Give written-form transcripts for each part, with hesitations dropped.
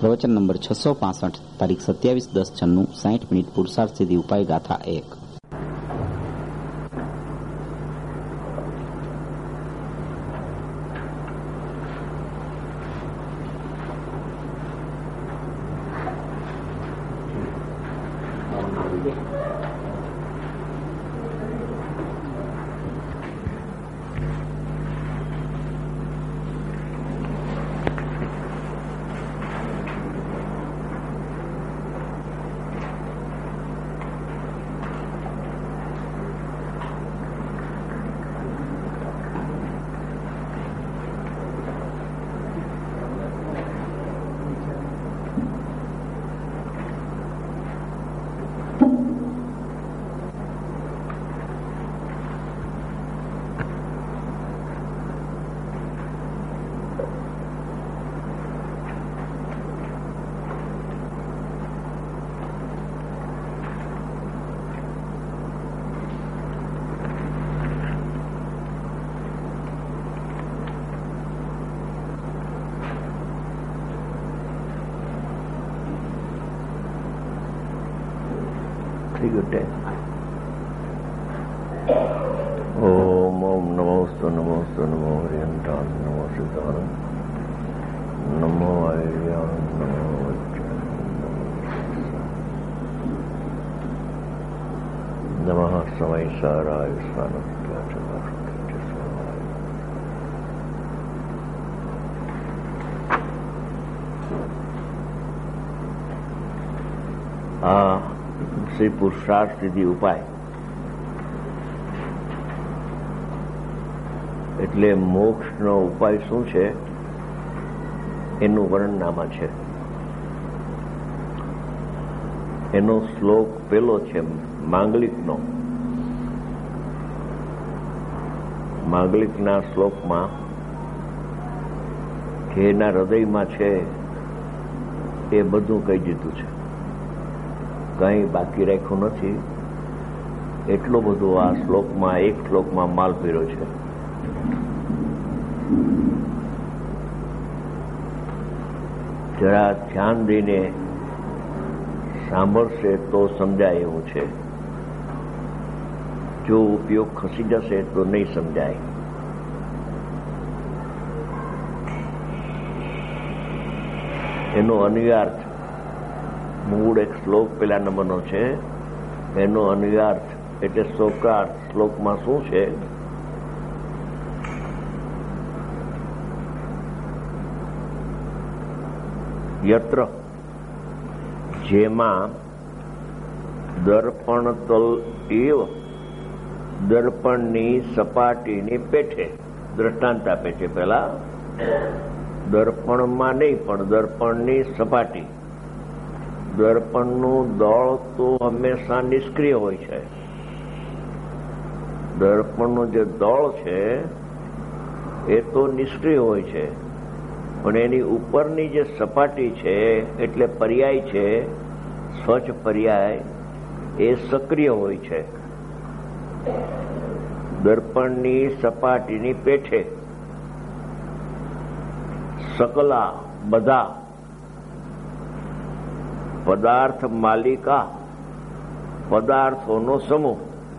પ્રવચન નંબર 665, તારીખ 27/10/96, 60 મિનિટ. પુરુષાર્થ સિદ્ધિ ઉપાય ગાથા 1. ओम ओम नमोस्तु नमोस्तु नमो हरियंतान नमो सिद्धान नमो आर्यान नमो वज्रान नमः समय साराय શ્રી પુરુષાર્થ સિદ્ધિ ઉપાય એટલે મોક્ષનો ઉપાય શું છે એનું વર્ણન આમાં છે. એનો શ્લોક પેલો છે માંગલિકનો. માંગલિકના શ્લોકમાં જે એના હૃદયમાં છે એ બધું કહી દીધું છે, કંઈ બાકી રાખ્યું નથી. એટલો બધો આ શ્લોકમાં, એક શ્લોકમાં માલ પીર્યો છે. જરા ધ્યાન દઈને સાંભળશે તો સમજાય એવું છે. જો ઉપયોગ ખસી જશે તો નહીં સમજાય. એનો અન્વયાર્થ મૂળ એક શ્લોક પેલા નંબરનો છે. એનો અન્વયાર્થ એટલે શ્લોકાર્થ શ્લોકમાં શું છે? યત્ર જેમાં દર્પણ તલ એવ દર્પણની સપાટીની પેઠે દ્રષ્ટાંત આપે છે. પેલા દર્પણમાં નહીં પણ દર્પણની સપાટી. દર્પણનું દળ તો હંમેશા નિષ્ક્રિય હોય છે. દર્પણનું જે દળ છે એ તો નિષ્ક્રિય હોય છે, પણ એની ઉપરની જે સપાટી છે એટલે પર્યાય છે, સ્વચ્છ પર્યાય, એ સક્રિય હોય છે. દર્પણની સપાટીની પેઠે સકલા બધા પદાર્થ માલિકા પદાર્થોનો સમૂહ.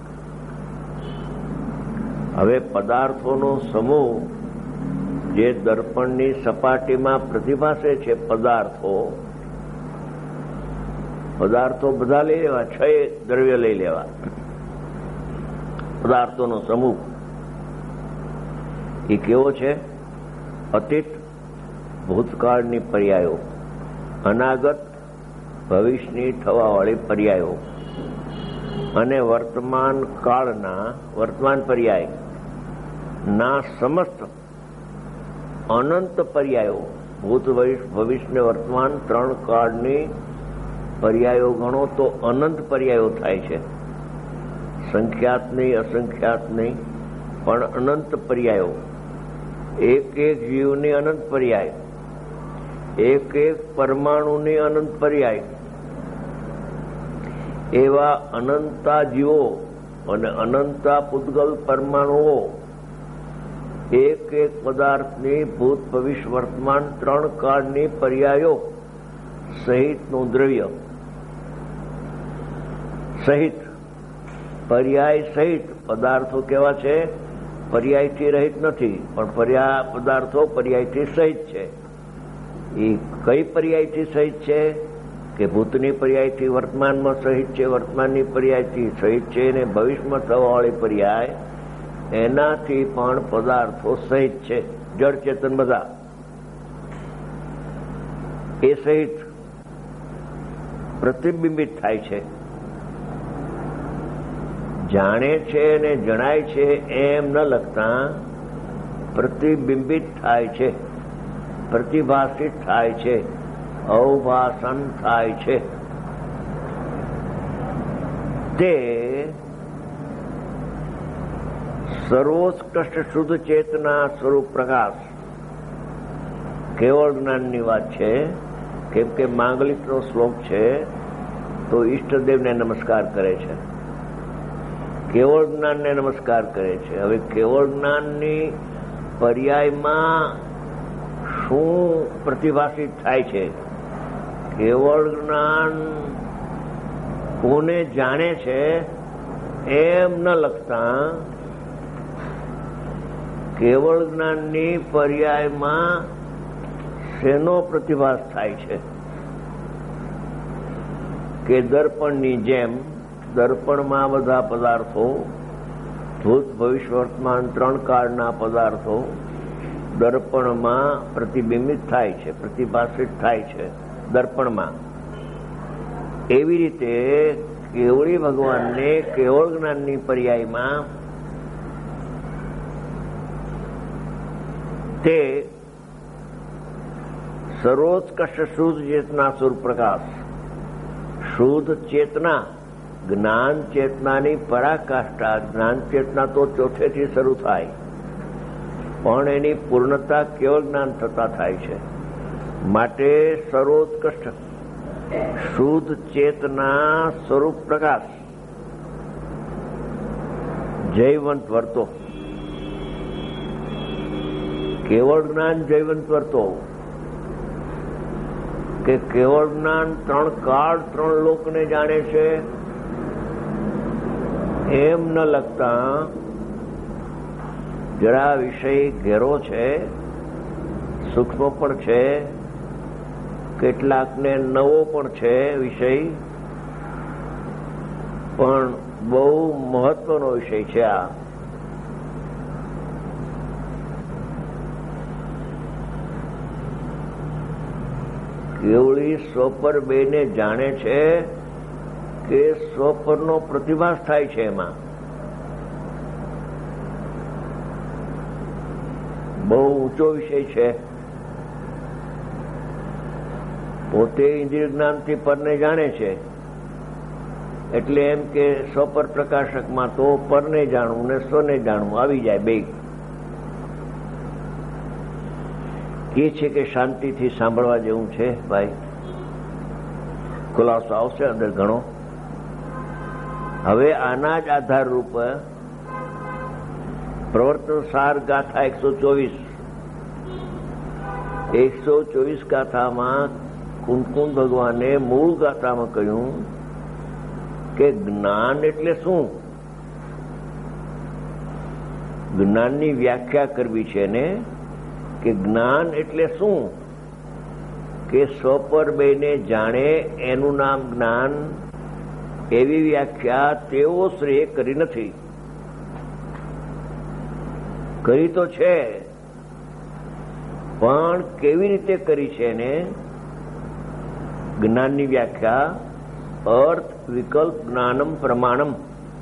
હવે પદાર્થોનો સમૂહ જે દર્પણની સપાટીમાં પ્રતિભાસે છે, પદાર્થો બધા લઈ લેવા, 6 દ્રવ્ય લઈ લેવા. પદાર્થોનો સમૂહ એ કેવો છે? અતીત ભૂતકાળની પર્યાયો, અનાગત ભવિષ્યની થવાવાળી પર્યાયો અને વર્તમાન કાળના વર્તમાન પર્યાય ના સમસ્ત અનંત પર્યાયો. ભૂત, ભવિષ્ય, વર્તમાન 3 કાળની પર્યાયો ગણો તો અનંત પર્યાયો થાય છે. સંખ્યાત નહીં, અસંખ્યાત નહીં, પણ અનંત પર્યાયો. એક એક જીવની અનંત પર્યાય, એક એક પરમાણુની અનંત પર્યાય. એવા અનંતા જીવો અને અનંતા પૂતગલ પરમાણુઓ એક એક પદાર્થની ભૂત, ભવિષ્ય, વર્તમાન 3 કાળની પર્યાયો સહિતનું દ્રવ્ય, સહિત પર્યાય સહિત પદાર્થો કેવા છે? પર્યાયથી રહિત નથી, પણ પદાર્થો પર્યાયથી સહિત છે. એ કઈ પર્યાયથી સહિત છે? કે ભૂતની પર્યાયથી વર્તમાનમાં સહિત છે, વર્તમાનની પર્યાયથી સહિત છે, અને ભવિષ્યમાં થવાવાળી પર્યાય એનાથી પણ પદાર્થો સહિત છે. જળ ચેતન બધા એ સહિત પ્રતિબિંબિત થાય છે. જાણે છે ને જણાય છે એમ ન લખતા પ્રતિબિંબિત થાય છે, પ્રતિભાષિત થાય છે, અવભાષણ થાય છે. તે સર્વોત્કૃષ્ટ શુદ્ધ ચેતના સ્વરૂપ પ્રકાશ કેવળ જ્ઞાનની વાત છે. કેમ કે માંગલિકનો શ્લોક છે તો ઈષ્ટદેવને નમસ્કાર કરે છે, કેવળ જ્ઞાનને નમસ્કાર કરે છે. હવે કેવળ જ્ઞાનની પર્યાયમાં શું પ્રતિભાષિત થાય છે? કેવળ જ્ઞાન કોને જાણે છે એમ ન લખતા કેવળ જ્ઞાનની પર્યાયમાં શેનો પ્રતિભાસ થાય છે? કે દર્પણની જેમ દર્પણમાં બધા પદાર્થો, ભૂત ભવિષ્ય વર્તમાન ત્રણ કાળના પદાર્થો દર્પણમાં પ્રતિબિંબિત થાય છે, પ્રતિભાષિત થાય છે દર્પણમાં. એવી રીતે કેવળી ભગવાનને કેવળ જ્ઞાનની પર્યાયમાં તે સર્વોત્કૃષ્ટ શુદ્ધ ચેતના સ્વરૂપ પ્રકાશ, શુદ્ધ ચેતના, જ્ઞાન ચેતનાની પરાકાષ્ઠા. જ્ઞાન ચેતના તો ચોથેથી શરૂ થાય, પણ એની પૂર્ણતા કેવળ જ્ઞાન થતા થાય છે. માટે સર્વોત્કૃષ્ટ શુદ્ધ ચેતના સ્વરૂપ પ્રકાશ જયવંત વર્તો, કેવળ જ્ઞાન જયવંત વર્તો. કે કેવળ જ્ઞાન ત્રણ કાળ ત્રણ લોકને જાણે છે એમ ન લગતા જરા વિષય ઘેરો છે, સૂક્ષ્મ પણ છે, કેટલાકને નવો પણ છે વિષય, પણ બહુ મહત્વનો વિષય છે. આ કેવળી સ્વપર બેને જાણે છે કે સ્વપરનો પ્રતિભાસ થાય છે. એમાં બહુ ઊંચો વિષય છે. પોતે ઇન્દ્રિય જ્ઞાનથી પરને જાણે છે, એટલે એમ કે સ્વપર પ્રકાશકમાં તો પરને જાણવું ને સ્વને જાણવું આવી જાય બે. એ છે કે શાંતિથી સાંભળવા જેવું છે ભાઈ, ખુલાસો આવશે અંદર ઘણો. હવે આના જ આધાર રૂપ પ્રવર્તન સાર ગાથા 124 ગાથામાં કુંકુમ ભગવાને મૂળ ગાથામાં કહ્યું કે જ્ઞાન એટલે શું? જ્ઞાનની વ્યાખ્યા કરવી છે ને, કે જ્ઞાન એટલે શું? કે સ્વપર બેને જાણે એનું નામ જ્ઞાન. એવી વ્યાખ્યા તેઓ શ્રેય કરી નથી. કરી તો છે, પણ કેવી રીતે કરી છે એને? જ્ઞાનની વ્યાખ્યા અર્થ વિકલ્પ જ્ઞાનમ પ્રમાણમ.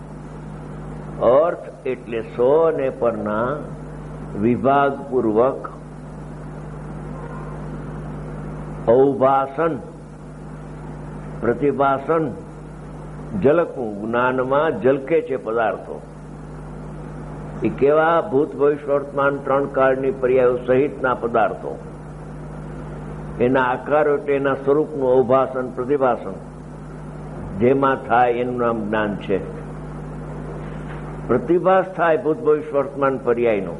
અર્થ એટલે સ્વ અને પરના વિભાગપૂર્વક અવભાષણ, પ્રતિભાષણ, ઝલકવું. જ્ઞાનમાં ઝલકે છે પદાર્થો. એ કેવા? ભૂત ભવિષ્ય વર્તમાન ત્રણ કાળની પર્યાયો સહિતના પદાર્થો, એના આકારો એટલે એના સ્વરૂપનું અવભાષણ, પ્રતિભાષણ જેમાં થાય એનું નામ જ્ઞાન છે. પ્રતિભાસ થાય ભૂત ભવિષ્ય વર્તમાન પર્યાયનો.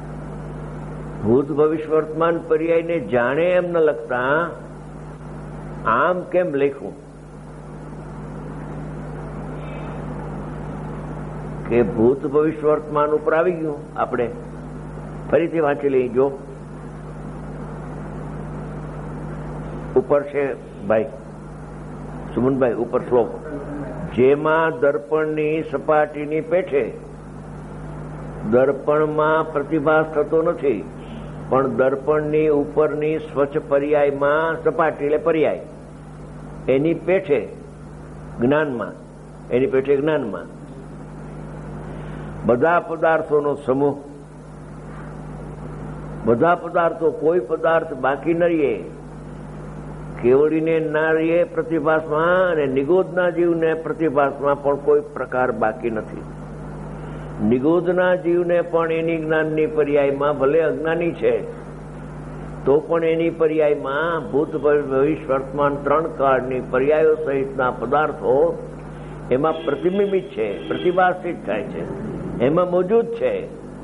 ભૂત ભવિષ્ય વર્તમાન પર્યાયને જાણે એમ ન લગતા આમ કેમ લખ્યું કે ભૂત ભવિષ્ય વર્તમાન ઉપર આવી ગયું. આપણે ફરીથી વાંચી લઈ. જો ઉપર છે ભાઈ સુમનભાઈ, ઉપર શ્લોક, જેમાં દર્પણની સપાટીની પેઠે દર્પણમાં પ્રતિભાસ થતો નથી, પણ દર્પણની ઉપરની સ્વચ્છ પર્યાયમાં, સપાટી એટલે પર્યાય, એની પેઠે જ્ઞાનમાં, એની પેઠે જ્ઞાનમાં બધા પદાર્થોનો સમૂહ, બધા પદાર્થો, કોઈ પદાર્થ બાકી ન રહીએ, કેવડીને ના રહીએ પ્રતિભાસમાં, અને નિગોદના જીવને પ્રતિભાસમાં પણ કોઈ પ્રકાર બાકી નથી. નિગોદના જીવને પણ એની જ્ઞાનની પર્યાયમાં, ભલે અજ્ઞાની છે તો પણ એની પર્યાયમાં ભૂત ભવિષ્ય વર્તમાન 3 કાળની પર્યાયો સહિતના પદાર્થો એમાં પ્રતિબિંબિત છે, પ્રતિભાસિત થાય છે, એમાં મોજૂદ છે.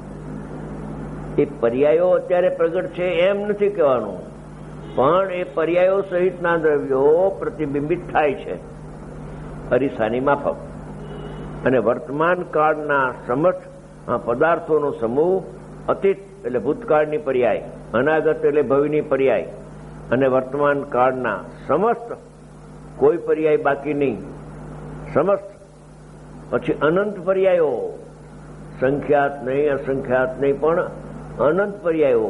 એ પર્યાયો અત્યારે પ્રગટ છે એમ નથી કહેવાનું, પણ એ પર્યાયો સહિતના દ્રવ્યો પ્રતિબિંબિત થાય છે અરીસાની માફક. અને વર્તમાન કાળના સમસ્ત પદાર્થોનો સમૂહ, અતીત એટલે ભૂતકાળની પર્યાય, અનાગત એટલે ભવિની પર્યાય, અને વર્તમાન કાળના સમસ્ત, કોઈ પર્યાય બાકી નહીં, સમસ્ત. પછી અનંત પર્યાયો, સંખ્યાત નહીં, અસંખ્યાત નહીં, પણ અનંત પર્યાયો.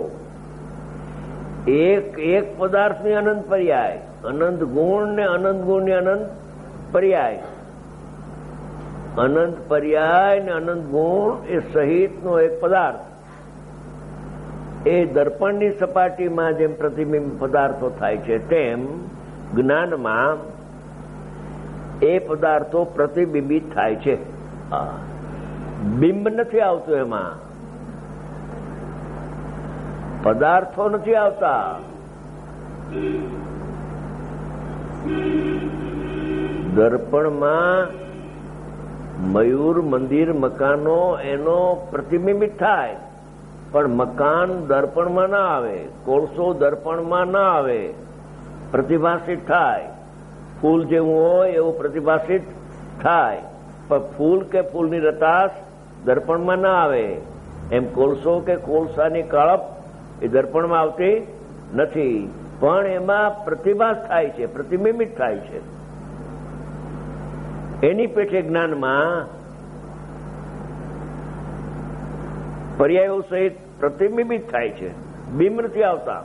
એક એક પદાર્થની અનંત પર્યાય, અનંત ગુણ ને અનંત ગુણની અનંત પર્યાય, અનંત પર્યાય ને અનંત ગુણ એ સહિતનો એક પદાર્થ. એ દર્પણની સપાટીમાં જેમ પ્રતિબિંબ પદાર્થો થાય છે, તેમ જ્ઞાનમાં એ પદાર્થો પ્રતિબિંબિત થાય છે. બિંબ નથી આવતું, એમાં પદાર્થો નથી આવતા. દર્પણમાં મયુર, મંદિર, મકાનો એનો પ્રતિબિંબિત થાય, પણ મકાન દર્પણમાં ના આવે, કોળસો દર્પણમાં ના આવે, પ્રતિભાસિત થાય. ફૂલ જેવું હોય એવું પ્રતિભાસિત થાય, પણ ફૂલ કે ફૂલની રતાશ દર્પણમાં ના આવે. એમ કોળસો કે કોળસાની કાળપ એ દર્પણમાં આવતી નથી, પણ એમાં પ્રતિભાસ થાય છે, પ્રતિબિંબિત થાય છે. એની પેઠે જ્ઞાનમાં પર્યાયો સહિત પ્રતિબિંબિત થાય છે, બિંબ નથી આવતા.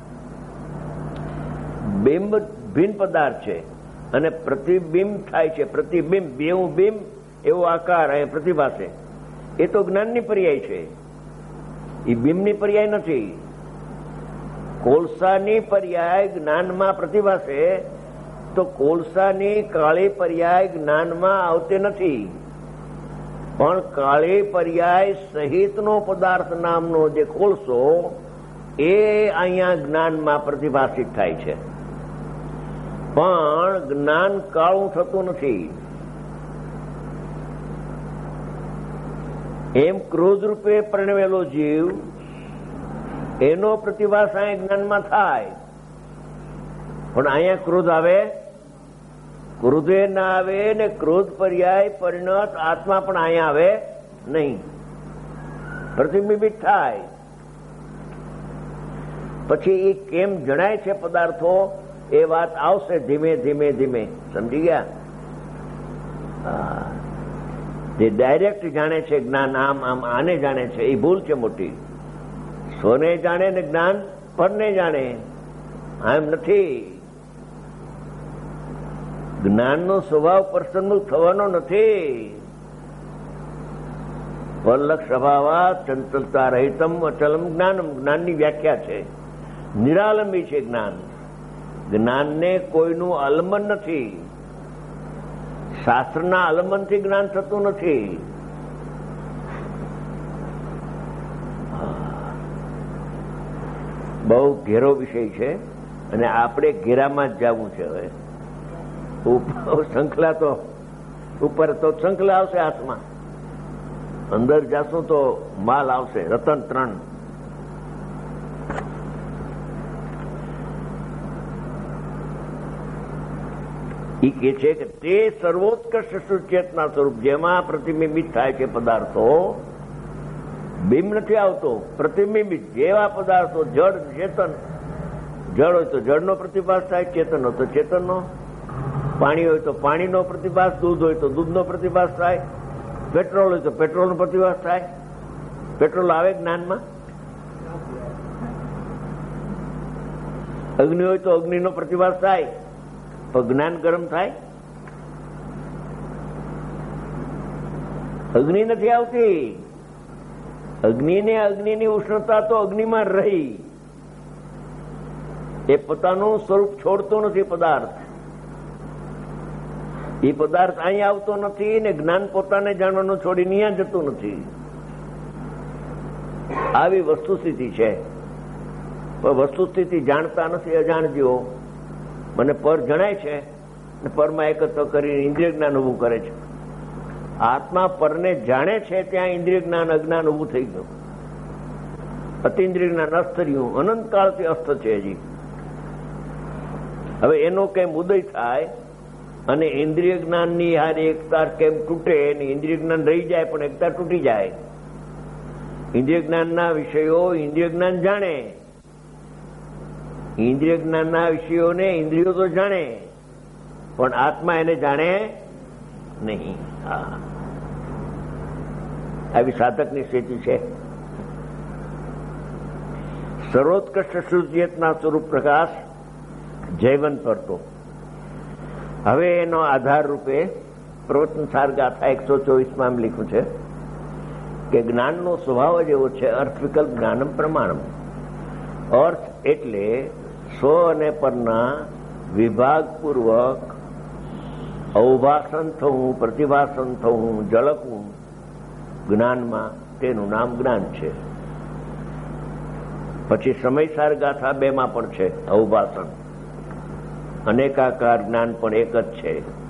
બિંબ ભિન્ન પદાર્થ છે અને પ્રતિબિંબ થાય છે. પ્રતિબિંબ, એવું બિંબ એવો આકાર અહીં પ્રતિભાસે, એ તો જ્ઞાનની પર્યાય છે, એ બિંબની પર્યાય નથી. કોલસાની પર્યાય જ્ઞાનમાં પ્રતિભાસે, તો કોલસાની કાળી પર્યાય જ્ઞાનમાં આવતી નથી, પણ કાળી પર્યાય સહિતનો પદાર્થ નામનો જે કોલસો એ અહીંયા જ્ઞાનમાં પ્રતિભાસિત થાય છે. પણ જ્ઞાન કાળું થતું નથી. એમ ક્રોધ રૂપે પરણવેલો જીવ, એનો પ્રતિભાસ અહીંયા જ્ઞાનમાં થાય, પણ અહીંયા ક્રોધ આવે, ક્રોધે ના આવે, ને ક્રોધ પર્યાય પરિણત આત્મા પણ અહીંયા આવે નહીં, પ્રતિબિંબિત થાય. પછી એ કેમ જણાય છે પદાર્થો, એ વાત આવશે ધીમે ધીમે ધીમે. સમજી ગયા? જે ડાયરેક્ટ જાણે છે જ્ઞાન, આમ આમ આને જાણે છે, એ ભૂલ છે મોટી. સ્વને જાણે ને જ્ઞાન પરને જાણે, આમ નથી. જ્ઞાનનો સ્વભાવ પ્રસન્ન થવાનો નથી. વલ્લક્ષ સ્વભાવા ચંચલતા રહિતમ અચલમ જ્ઞાનમ, જ્ઞાનની વ્યાખ્યા છે. નિરાલંબી છે જ્ઞાન. જ્ઞાનને કોઈનું આલંબન નથી. શાસ્ત્રના આલંબનથી જ્ઞાન થતું નથી. બહુ ઘેરો વિષય છે અને આપણે ઘેરામાં જ જવું છે. હવે શંખલા તો ઉપર તો શંખલા આવશે હાથમાં, અંદર જાશું તો માલ આવશે, રતન 3. એ કે છે કે તે સર્વોત્કૃષ્ટ સુચેતના સ્વરૂપ જેમાં પ્રતિબિંબિત થાય છે પદાર્થો, બિંબ નથી આવતો, પ્રતિબિંબિત જેવા પદાર્થો, જળ ચેતન, જળ હોય તો જળનો પ્રતિભાસ થાય, ચેતન હોય તો ચેતનનો, પાણી હોય તો પાણીનો પ્રતિભાસ, દૂધ હોય તો દૂધનો પ્રતિભાસ થાય, પેટ્રોલ હોય તો પેટ્રોલનો પ્રતિભાસ થાય. પેટ્રોલ આવે જ્ઞાનમાં, અગ્નિ હોય તો અગ્નિનો પ્રતિભાસ થાય, તો જ્ઞાન ગરમ થાય. અગ્નિ નથી આવતી. અગ્નિની ઉષ્ણતા તો અગ્નિમાં રહી, એ પોતાનું સ્વરૂપ છોડતો નથી પદાર્થ. એ પદાર્થ અહીં આવતો નથી ને જ્ઞાન પોતાને જાણવાનું છોડી અહીંયા જતું નથી. આવી વસ્તુસ્થિતિ છે. પણ વસ્તુસ્થિતિ જાણતા નથી અજાણજો. મને પર જણાય છે ને પરમાં એકત્ર કરીને ઇન્દ્રિય જ્ઞાન ઉભું કરે છે. આત્મા પરને જાણે છે ત્યાં ઇન્દ્રિય જ્ઞાન અજ્ઞાન ઉભું થઈ ગયું. અતિન્દ્રિય જ્ઞાન અસ્ત રહ્યું, અનંતકાળથી અસ્ત છે હજી. હવે એનો કેમ ઉદય થાય અને ઇન્દ્રિય જ્ઞાનની હારી એકતાર કેમ તૂટે, ઇન્દ્રિય જ્ઞાન રહી જાય પણ એકતા તૂટી જાય. ઇન્દ્રિય જ્ઞાનના વિષયો ઇન્દ્રિય જ્ઞાન જાણે, ઇન્દ્રિય જ્ઞાનના વિષયોને ઇન્દ્રિયો તો જાણે પણ આત્મા એને જાણે નહીં. આવી સાધકની સ્થિતિ છે. સર્વોત્કૃષ્ટ શુદ્ધચેતના સ્વરૂપ પ્રકાશ જૈવન પરતો. હવે એનો આધાર રૂપે પ્રવચન સાર ગાથા 124માં એમ લખ્યું છે કે જ્ઞાનનો સ્વભાવ જ એવો છે, અર્થવિકલ્પ જ્ઞાનમ પ્રમાણમ. અર્થ એટલે સ્વ અને પરના વિભાગપૂર્વક અવભાષણ થવું, પ્રતિભાષણ થવું, ઝળકવું જ્ઞાનમાં, તેનું નામ જ્ઞાન છે. પછી સમયસાર ગાથા 2માં પણ છે અવભાષણ. અનેકાકાર જ્ઞાન પણ એક જ છે.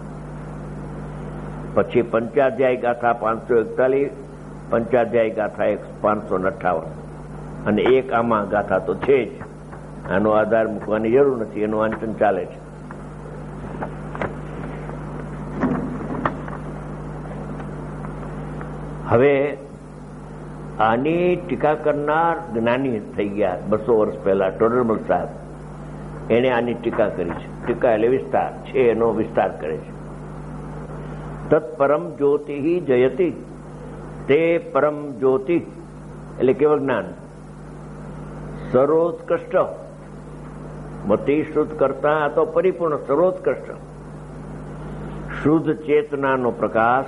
પછી પંચાધ્યાય ગાથા 541, પંચાધ્યાય ગાથા 558 અને એક આમાં ગાથા તો છે જ. આનો આધાર મૂકવાની જરૂર નથી, એનું વાંચન ચાલે છે. હવે આની ટીકા કરનાર જ્ઞાની થઈ ગયા 200 વર્ષ પહેલા ટોડરમલ સાહેબ. એને આની ટીકા કરી છે. ટીકા એટલે વિસ્તાર છે, એનો વિસ્તાર કરે છે. તત્પરમ જ્યોતિ જયતિ, તે પરમ જ્યોતિ એટલે કેવળ જ્ઞાન, સર્વોત્કૃષ્ટ, મતિ શુદ્ધ કરતા તો પરિપૂર્ણ સર્વોત્કૃષ્ટ શુદ્ધ ચેતનાનો પ્રકાશ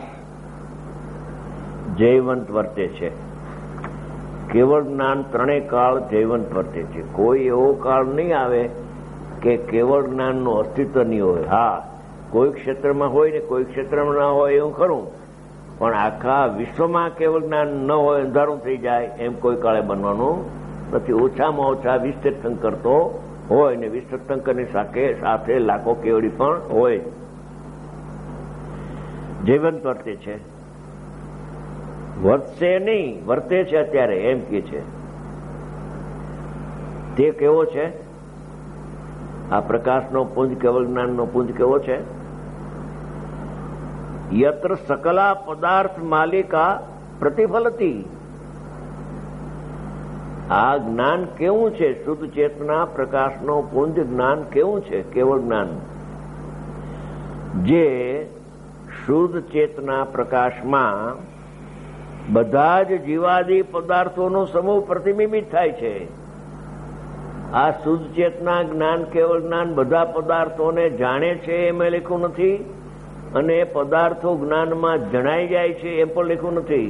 જૈવંત વર્તે છે. કેવળ જ્ઞાન ત્રણેય કાળ જૈવંત વર્તે છે. કોઈ એવો કાળ નહીં આવે કે કેવળ જ્ઞાનનું અસ્તિત્વ નહીં હોય. હા, કોઈ ક્ષેત્રમાં હોય ને કોઈ ક્ષેત્રમાં ના હોય એવું ખરું, પણ આખા વિશ્વમાં કેવળ જ્ઞાન ન હોય, અંધારું થઈ જાય એમ કોઈ કાળે બનવાનું નથી. ઓછામાં ઓછા 20 તીર્થંકર તો હોય ને 20 તીર્થંકરની સાથે લાખો કેવડી પણ હોય. જૈવંત વર્તે છે. વર્તશે નહીં, વર્તે છે અત્યારે એમ કે છે. તે કેવો છે? આ પ્રકાશનો પુંજ, કેવળ જ્ઞાનનો પુંજ કેવો છે? યત્ર સકલા પદાર્થ માલિકા પ્રતિફલતી. આ જ્ઞાન કેવું છે? શુદ્ધ ચેતના પ્રકાશનો પુંજ જ્ઞાન કેવું છે? કેવળ જ્ઞાન જે શુદ્ધ ચેતના પ્રકાશમાં બધા જ જીવાદી પદાર્થોનો સમૂહ પ્રતિબિંબિત થાય છે. આ શુદ્ધ ચેતના જ્ઞાન, કેવળ જ્ઞાન બધા પદાર્થોને જાણે છે એમ લખ્યું નથી, અને પદાર્થો જ્ઞાનમાં જણાઈ જાય છે એમ પણ લખ્યું નથી.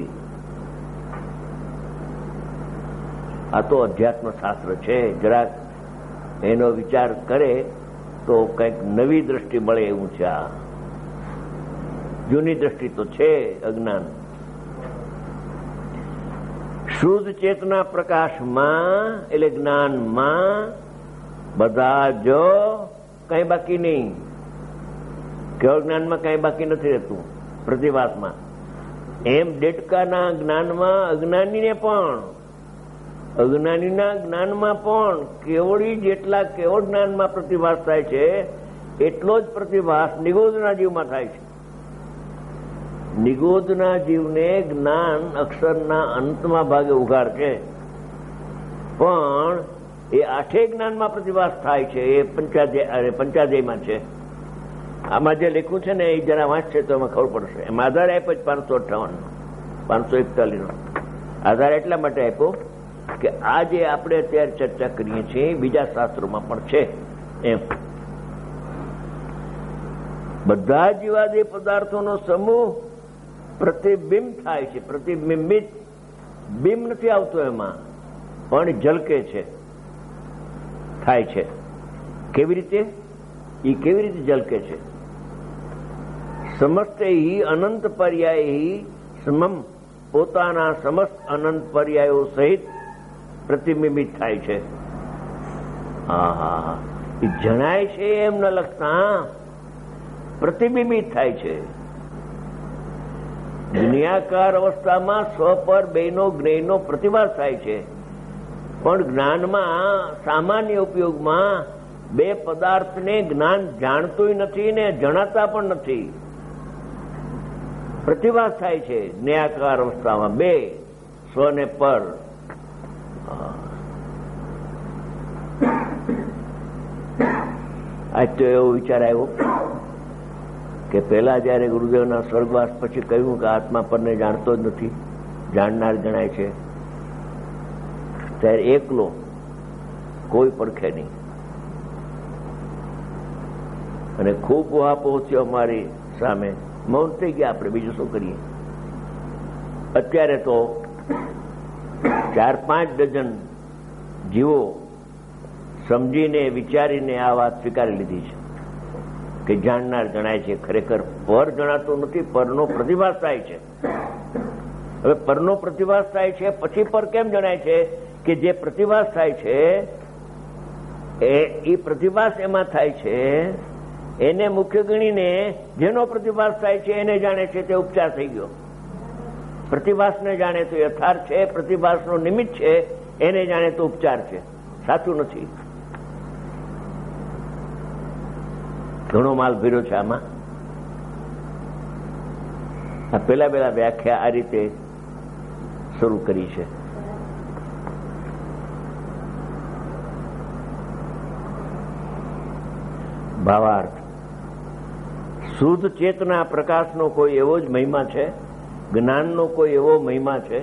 આ તો અધ્યાત્મ શાસ્ત્ર છે. જરાક એનો વિચાર કરે તો કંઈક નવી દ્રષ્ટિ મળે એવું છે. આ જૂની દ્રષ્ટિ તો છે અજ્ઞાન. શુદ્ધ ચેતના પ્રકાશમાં એટલે જ્ઞાનમાં બધા જ કઈ બાકી નહીં. કેવળ જ્ઞાનમાં કઈ બાકી નથી રહેતું. પ્રતિભાસમાં એમ દેડકાના જ્ઞાનમાં અજ્ઞાનીને પણ, અજ્ઞાનીના જ્ઞાનમાં પણ કેવળી જેટલા કેવળ જ્ઞાનમાં પ્રતિભાસ થાય છે એટલો જ પ્રતિભાસ નિગોદના જીવમાં થાય છે. નિગોદના જીવને જ્ઞાન અક્ષરના અંતમાં ભાગે ઉઘાડ છે, પણ એ આઠે જ્ઞાનમાં પ્રતિભાસ થાય છે. એ પંચાધ્યાયમાં છે. આમાં જે લખ્યું છે ને એ જરા વાંચશે તો એમાં ખબર પડશે. એમાં આધાર આપ્યો જ 558 541 આધાર એટલા માટે આપ્યો કે આ જે આપણે અત્યારે ચર્ચા કરીએ છીએ બીજા શાસ્ત્રોમાં પણ છે. એમ બધા જીવાદી પદાર્થોનો સમૂહ પ્રતિબિંબ થાય છે. પ્રતિબિંબિત બિંબ નથી આવતો એમાં, પણ ઝલકે છે, થાય છે. કેવી રીતે? એ કેવી રીતે ઝલકે છે? સમસ્તે અનંત પર્યાય સમમ, પોતાના સમસ્ત અનંત પર્યાયો સહિત પ્રતિબિંબિત થાય છે. હા, એ જણાય છે એમ ન લખતા પ્રતિબિંબિત થાય છે. દુનિયાકાર અવસ્થામાં સ્વ પર બેનો જ્ઞેયનો પ્રતિભાસ થાય છે, પણ જ્ઞાનમાં સામાન્ય ઉપયોગમાં બે પદાર્થને જ્ઞાન જાણતું નથી ને જણાતા પણ નથી. પ્રતિભાસ થાય છે જ્ઞેયાકાર અવસ્થામાં બે, સ્વ ને પર. આજ તો એવો વિચાર આવ્યો કે પેલા જયારે ગુરુદેવના સ્વર્ગવાસ પછી કહ્યું કે આત્મા પરને જાણતો જ નથી, જાણનાર જણાય છે, ત્યારે એકલો, કોઈ પડખે નહીં, અને ખૂબ વહા પહોંચ્યો અમારી સામે. મૌન થઈ ગયા આપણે, બીજું શું કરીએ? અત્યારે તો 4-5 ડઝન જીવો સમજીને વિચારીને આ વાત સ્વીકારી લીધી છે કે જાણનાર જણાય છે. ખરેખર પર જણાતું નથી, પરનો પ્રતિભાસ થાય છે. હવે પરનો પ્રતિભાસ થાય છે પછી પર કેમ જણાય છે? કે જે પ્રતિભાસ થાય છે એ પ્રતિભાસ એમાં થાય છે, એને મુખ્ય ગણીને જેનો પ્રતિભાસ થાય છે એને જાણે છે તે ઉપચાર થઈ ગયો. પ્રતિભાસને જાણે તો યથાર્થ છે, પ્રતિભાસનો નિમિત્ત છે, એને જાણે તો ઉપચાર છે. સાચું નથી. ઘણો માલ ભર્યો છે આમાં. આ પેલા વ્યાખ્યા આ રીતે શરૂ કરી છે. ભાવાર્થ: શુદ્ધ ચેતના પ્રકાશનો કોઈ એવો જ મહિમા છે, જ્ઞાનનો કોઈ એવો મહિમા છે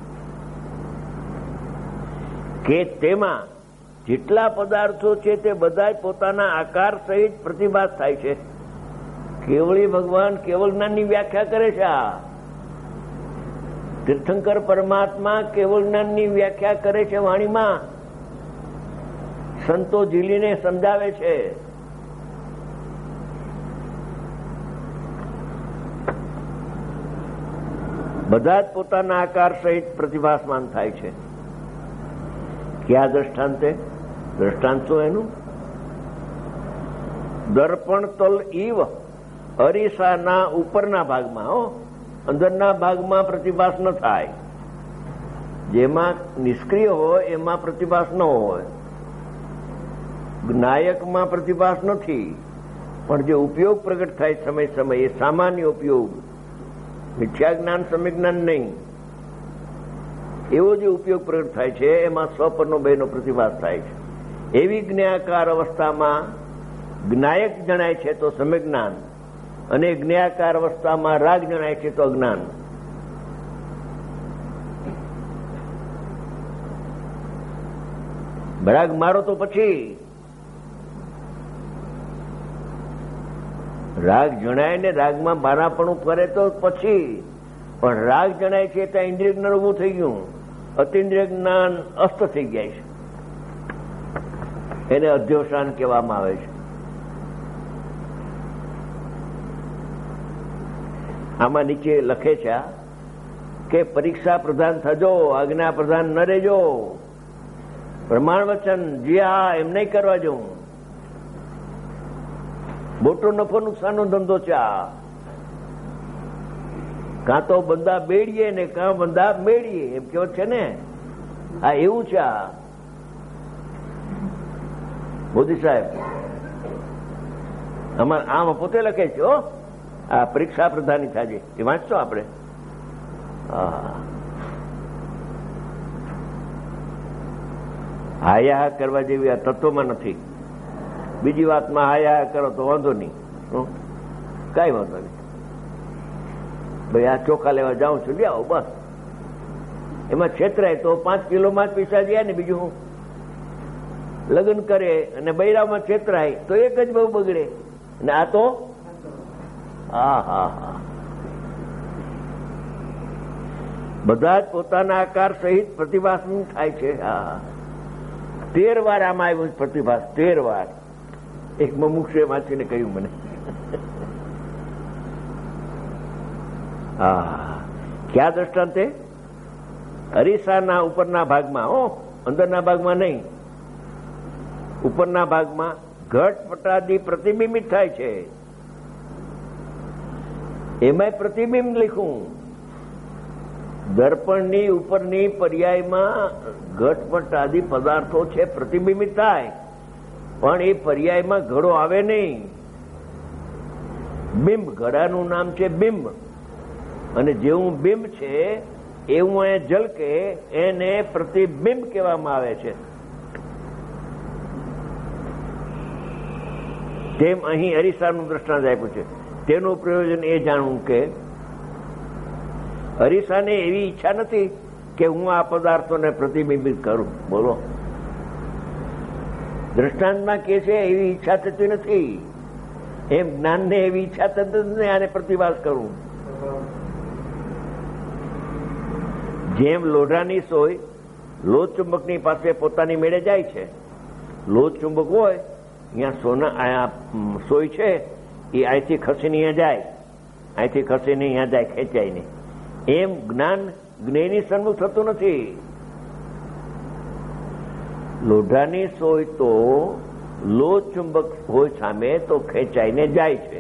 કે તેમાં જેટલા પદાર્થો છે તે બધા પોતાના આકાર સહિત પ્રતિભાસ થાય છે. કેવળી ભગવાન કેવળ જ્ઞાનની વ્યાખ્યા કરે છે. આ તીર્થંકર પરમાત્મા કેવળ જ્ઞાનની વ્યાખ્યા કરે છે વાણીમાં, સંતો ઝીલીને સમજાવે છે. બધા જ પોતાના આકાર સહિત પ્રતિભાસમાન થાય છે. ક્યાં દ્રષ્ટાંતે? દ્રષ્ટાંત શું એનું? દર્પણ તલ ઈવ, અરીસાના ઉપરના ભાગમાં, અંદરના ભાગમાં પ્રતિભાસ ન થાય. જેમાં નિષ્ક્રિય હોય એમાં પ્રતિભાસ ન હોય. જ્ઞાયકમાં પ્રતિભાસ નથી, પણ જે ઉપયોગ પ્રગટ થાય સમય સમયે સામાન્ય ઉપયોગ, મિથ્યા જ્ઞાન સમ્યક જ્ઞાન નહીં, એવો જે ઉપયોગ પ્રગટ થાય છે એમાં સ્વપરનો બેનો પ્રતિભાસ થાય છે. એવી જ્ઞાયાકાર અવસ્થામાં જ્ઞાયક જણાય છે તો સમ્યક જ્ઞાન, અને જ્ઞાયાકાર અવસ્થામાં રાગ જણાય છે તો અજ્ઞાન. રાગ મારો તો પછી રાગ જણાય ને રાગમાં બારાપણું કરે તો પછી, પણ રાગ જણાય છે ત્યાં ઇન્દ્રિય જ્ઞાન ઉભું થઈ ગયું, અતિન્દ્રિય જ્ઞાન અસ્ત થઈ ગયા છે. એને અધ્યોષાન કહેવામાં આવે છે. આમાં નીચે લખે છે કે પરીક્ષા પ્રધાન થજો, આજ્ઞા પ્રધાન ન રહેજો. પ્રમાણ વચન જે એમ નહીં કરવા જવું. મોટો નફો નુકસાનનો ધંધો છે આ. કાં તો બંદા બેડીએ ને કાં બંદા મેળીએ, એમ કેવત છે ને. આ એવું છે. આ મોદી સાહેબ આમાં પોતે લખે છે. આ પરીક્ષા પ્રધાની થાય એ વાંચશો આપણે. હાયા કરવા જેવી આ તત્વમાં નથી. બીજી વાતમાં હાયા કરો તો વાંધો નહીં, કઈ વાંધો નહીં. ભાઈ આ ચોખા લેવા જાઉં છું, લે આવો બસ. એમાં છેતરાય તો 5 કિલોમાં જ પૈસા જાય ને. બીજું હું લગ્ન કરે અને બૈરામાં છેતરાય તો એક જ બહુ બગડે. અને આ તો હા બધા જ પોતાના આકાર સહિત પ્રતિભાસનું થાય છે. હા 13 વાર આમાં આવ્યું પ્રતિભાસ, 13 વાર. એક મુમુક્ષે વાંચીને કહ્યું મને. ક્યાં દ્રષ્ટાંતે? અરીસાના ઉપરના ભાગમાં, અંદરના ભાગમાં નહીં, ઉપરના ભાગમાં ઘટ પટાદી પ્રતિબિંબિત થાય છે. એમાં પ્રતિબિંબ લીખું. દર્પણની ઉપરની પર્યાયમાં ઘટપટ આદિ પદાર્થો છે, પ્રતિબિંબિત થાય, પણ એ પર્યાયમાં ઘડો આવે નહીં. બિંબ, ઘડાનું નામ છે બિંબ. અને જેવું બિંબ છે એવું એ ઝલકે એને પ્રતિબિંબ કહેવામાં આવે છે. તેમ અહીં અરીસાનું દ્રષ્ટાંત આપ્યું છે. તેનું પ્રયોજન એ જાણવું કે અરીસાને એવી ઈચ્છા નથી કે હું આ પદાર્થોને પ્રતિબિંબિત કરું. બોલો, દ્રષ્ટાંતમાં કે છે એવી ઈચ્છા થતી નથી. એમ જ્ઞાનને એવી ઈચ્છા થતી નથી આને પ્રતિભાસ કરવું. જેમ લોઢાની સોય લોહ ચુંબકની પાસે પોતાની મેળે જાય છે. લોહ ચુંબક હોય અહીંયા સોના સોય છે, એ અહીંથી ખસીને અહીંયા જાય, અહીંથી ખસીને અહીંયા જાય, ખેંચાય નહીં. એમ જ્ઞાન જ્ઞેયની સન્મુખ થતું નથી. લોઢાની સોય તો લોહ ચુંબક હોય સામે તો ખેંચાઈને જાય છે,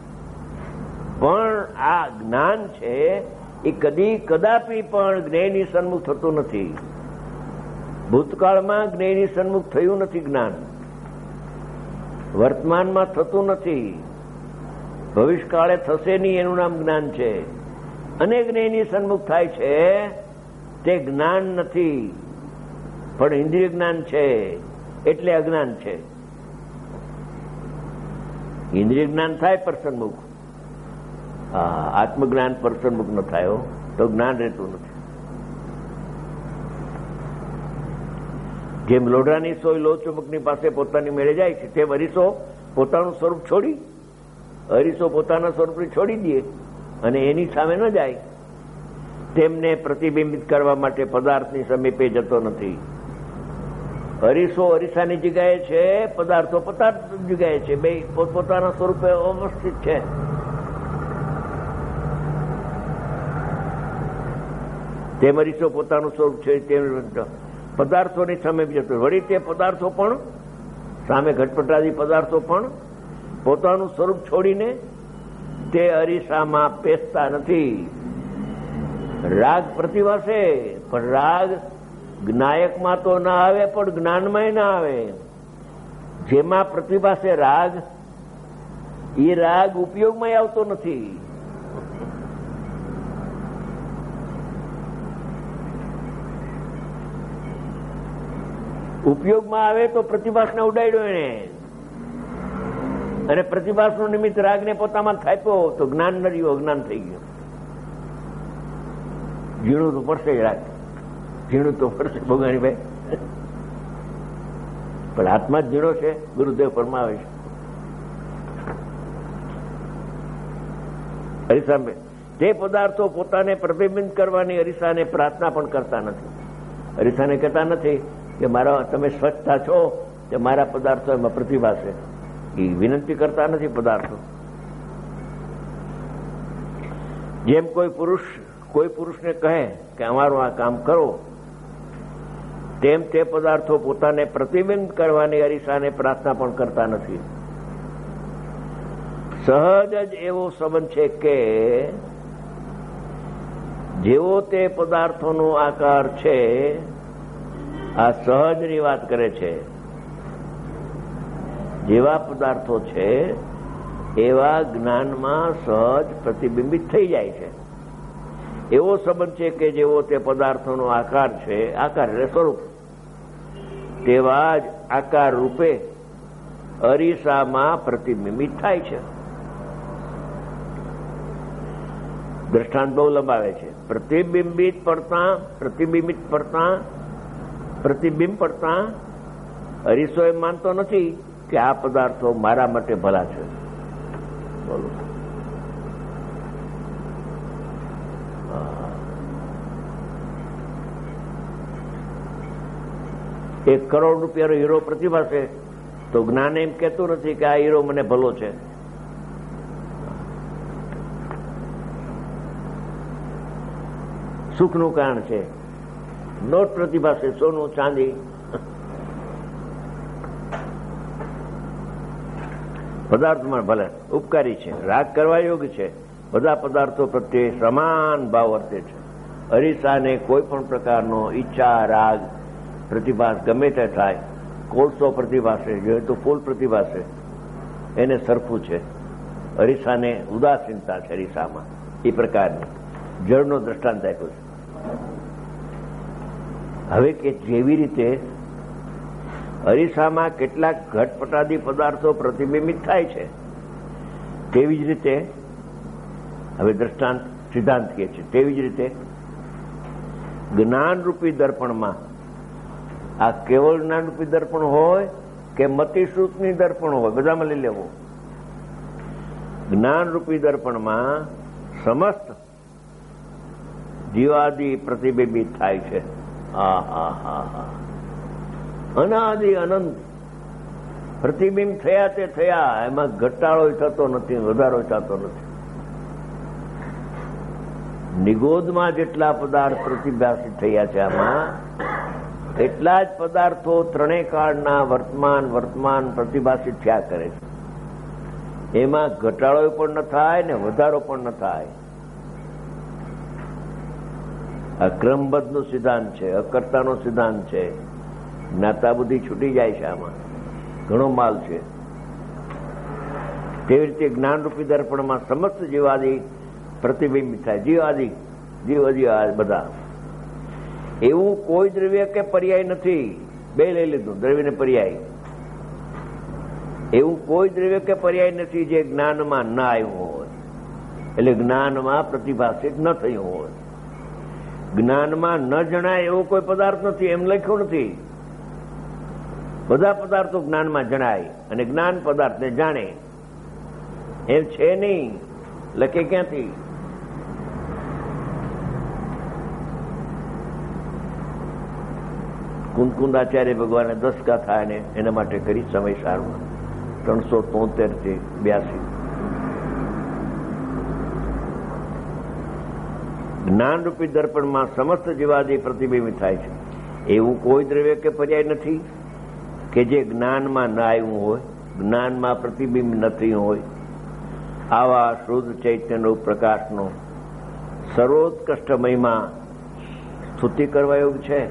પણ આ જ્ઞાન છે એ કદાપી પણ જ્ઞેયની સન્મુખ થતું નથી. ભૂતકાળમાં જ્ઞેયની સન્મુખ થયું નથી જ્ઞાન, વર્તમાનમાં થતું નથી, ભવિષ્યકાળે થશે નહીં, એનું નામ જ્ઞાન છે. અને જ્ઞેયની સન્મુખ થાય છે તે જ્ઞાન નથી, પણ ઇન્દ્રિય જ્ઞાન છે, એટલે અજ્ઞાન છે. ઇન્દ્રિય જ્ઞાન થાય પર સન્મુખ, આત્મજ્ઞાન પર સન્મુખ ન થાય તો જ્ઞાન રહેતું નથી. જેમ લોઢાની સોય લોહ ચુંબકની પાસે પોતાની મેળે જાય છે, તેમ અરીસો પોતાનું સ્વરૂપ છોડી, અરીસો પોતાના સ્વરૂપને છોડી દે અને એની સામે ન જાય. તેમને પ્રતિબિંબિત કરવા માટે પદાર્થની સમીપે જતો નથી. અરીસો અરીસાની જગ્યાએ છે, પદાર્થો પદાર્થ જગ્યાએ છે, બે પોતપોતાના સ્વરૂપે અવસ્થિત છે. તેમ અરીસો પોતાનું સ્વરૂપ છે, તેમ પદાર્થોની સામે જતો. વળી તે પદાર્થો પણ સામે ઘટપટાદી પદાર્થો પણ પોતાનું સ્વરૂપ છોડીને તે અરીસામાં પેસતા નથી. રાગ પ્રતિભાસે, પણ રાગ જ્ઞાયકમાં તો ના આવે, પણ જ્ઞાનમાં ના આવે. જેમાં પ્રતિભાસે રાગ, એ રાગ ઉપયોગમાં આવતો નથી. ઉપયોગમાં આવે તો પ્રતિભાસને ઉડાડ્યો એને, અને પ્રતિભાસનું નિમિત્ત રાગને પોતામાં થાપ્યો તો જ્ઞાન ન રહ્યું, અજ્ઞાન થઈ ગયું. ઝીણું તો પડશે જ રાગ, ઝીણું તો પડશે ભોગાણીભાઈ, પણ આત્મા જ ઝીણો છે, ગુરુદેવ ફરમાવે છે. અરીસામે તે પદાર્થો પોતાને પ્રતિબિંબિત કરવાની અરીસાને પ્રાર્થના પણ કરતા નથી. અરીસાને કહેતા નથી કે મારા તમે સ્વચ્છતા છો તે મારા પદાર્થો એમાં પ્રતિભાસે, એ વિનંતી કરતા નથી પદાર્થો. જેમ કોઈ પુરુષને કહે કે અમારું આ કામ કરો, તેમ તે પદાર્થો પોતાને પ્રતિબિંબ કરવાની અરીસાને પ્રાર્થના પણ કરતા નથી. સહજ જ એવો સંબંધ છે કે જેવો તે પદાર્થોનો આકાર છે, આ સહજની વાત કરે છે. જેવા પદાર્થો છે એવા જ્ઞાનમાં સહજ પ્રતિબિંબિત થઈ જાય છે. એવો સંબંધ છે કે જેવો તે પદાર્થોનો આકાર છે, આકાર એટલે સ્વરૂપ, તેવા જ આકાર રૂપે અરીસામાં પ્રતિબિંબિત થાય છે. દ્રષ્ટાંત બહુ લંબાવે છે. પ્રતિબિંબ પડતા અરીસો એમ માનતો નથી કે આ પદાર્થો મારા માટે ભલા છે. બોલો, 1 કરોડ રૂપિયાનો હીરો પ્રતિભાસે તો જ્ઞાન એમ કહેતું નથી કે આ હીરો મને ભલો છે. સુખનું કારણ છે. નોટ પ્રતિભાસે, સોનું ચાંદી, પદાર્થમાં ભલે ઉપકારી છે, રાગ કરવા યોગ્ય છે, બધા પદાર્થો પ્રત્યે સમાન ભાવ વર્તે છે. અરીસાને કોઈ પણ પ્રકારનો ઈચ્છા, રાગ, પ્રતિભાસ ગમે તે થાય, કોલસો પ્રતિભાસે, જોઈએ તો ફૂલ પ્રતિભાસે, એને સરખું છે. અરીસાને ઉદાસીનતા છે અરીસામાં, એ પ્રકારની જળનો દ્રષ્ટાંત આપ્યો છે. હવે કે જેવી રીતે અરીસામાં કેટલાક ઘટપટાદી પદાર્થો પ્રતિબિંબિત થાય છે, તેવી જ રીતે હવે દ્રષ્ટાંત સિદ્ધાંત કહે છે, તેવી જ રીતે જ્ઞાનરૂપી દર્પણમાં, આ કેવળ જ્ઞાનરૂપી દર્પણ હોય કે મતિશ્રુતની દર્પણ હોય, બધામાં લઈ લેવું. જ્ઞાનરૂપી દર્પણમાં સમસ્ત જીવાદિ પ્રતિબિંબિત થાય છે. અનાદિ અનંત પ્રતિબિંબ થયા તે થયા, એમાં ઘટાડો થતો નથી, વધારો થતો નથી. નિગોદમાં જેટલા પદાર્થ પ્રતિભાસિત થયા છે આમાં, એટલા જ પદાર્થો ત્રણેય કાળના વર્તમાન પ્રતિભાસિત થયા કરે છે. એમાં ઘટાડો પણ ન થાય ને વધારો પણ ન થાય. આ ક્રમબદ્ધનો સિદ્ધાંત છે, અકર્તાનો સિદ્ધાંત છે. જ્ઞાતા બુદ્ધિ છૂટી જાય છે, આમાં ઘણો માલ છે. તેવી રીતે જ્ઞાનરૂપી દર્પણમાં સમસ્ત જીવાદિ પ્રતિબિંબિત થાય. જીવાદિ બધા. એવું કોઈ દ્રવ્ય કે પર્યાય નથી. બે લઈ લીધું, દ્રવ્ય ને પર્યાય. એવું કોઈ દ્રવ્ય કે પર્યાય નથી જે જ્ઞાનમાં ન આવ્યું હોય, એટલે જ્ઞાનમાં પ્રતિભાસિત ન થયું હોય. જ્ઞાનમાં ન જણાય એવો કોઈ પદાર્થ નથી, એમ લખ્યું નથી. બધા પદાર્થો જ્ઞાનમાં જણાય અને જ્ઞાન પદાર્થને જાણે, એમ છે નહીં. લખે ક્યાંથી? કુંદકુંદાચાર્ય ભગવાને 10 ગાથા ને એના માટે કરી સમય સારમાં 373 થી 82. જ્ઞાનરૂપી દર્પણમાં સમસ્ત જીવાદિ પ્રતિબિંબિત થાય છે. એવું કોઈ દ્રવ્ય કે પર્યાય નથી કે જે જ્ઞાનમાં ન આવ્યું હોય, જ્ઞાનમાં પ્રતિબિંબ ન થયું હોય. આવા શુદ્ધ ચૈતન્ય પ્રકાશનો સર્વોત્કૃષ્ટ મહિમા સ્તુતિ કરવા યોગ્ય છે.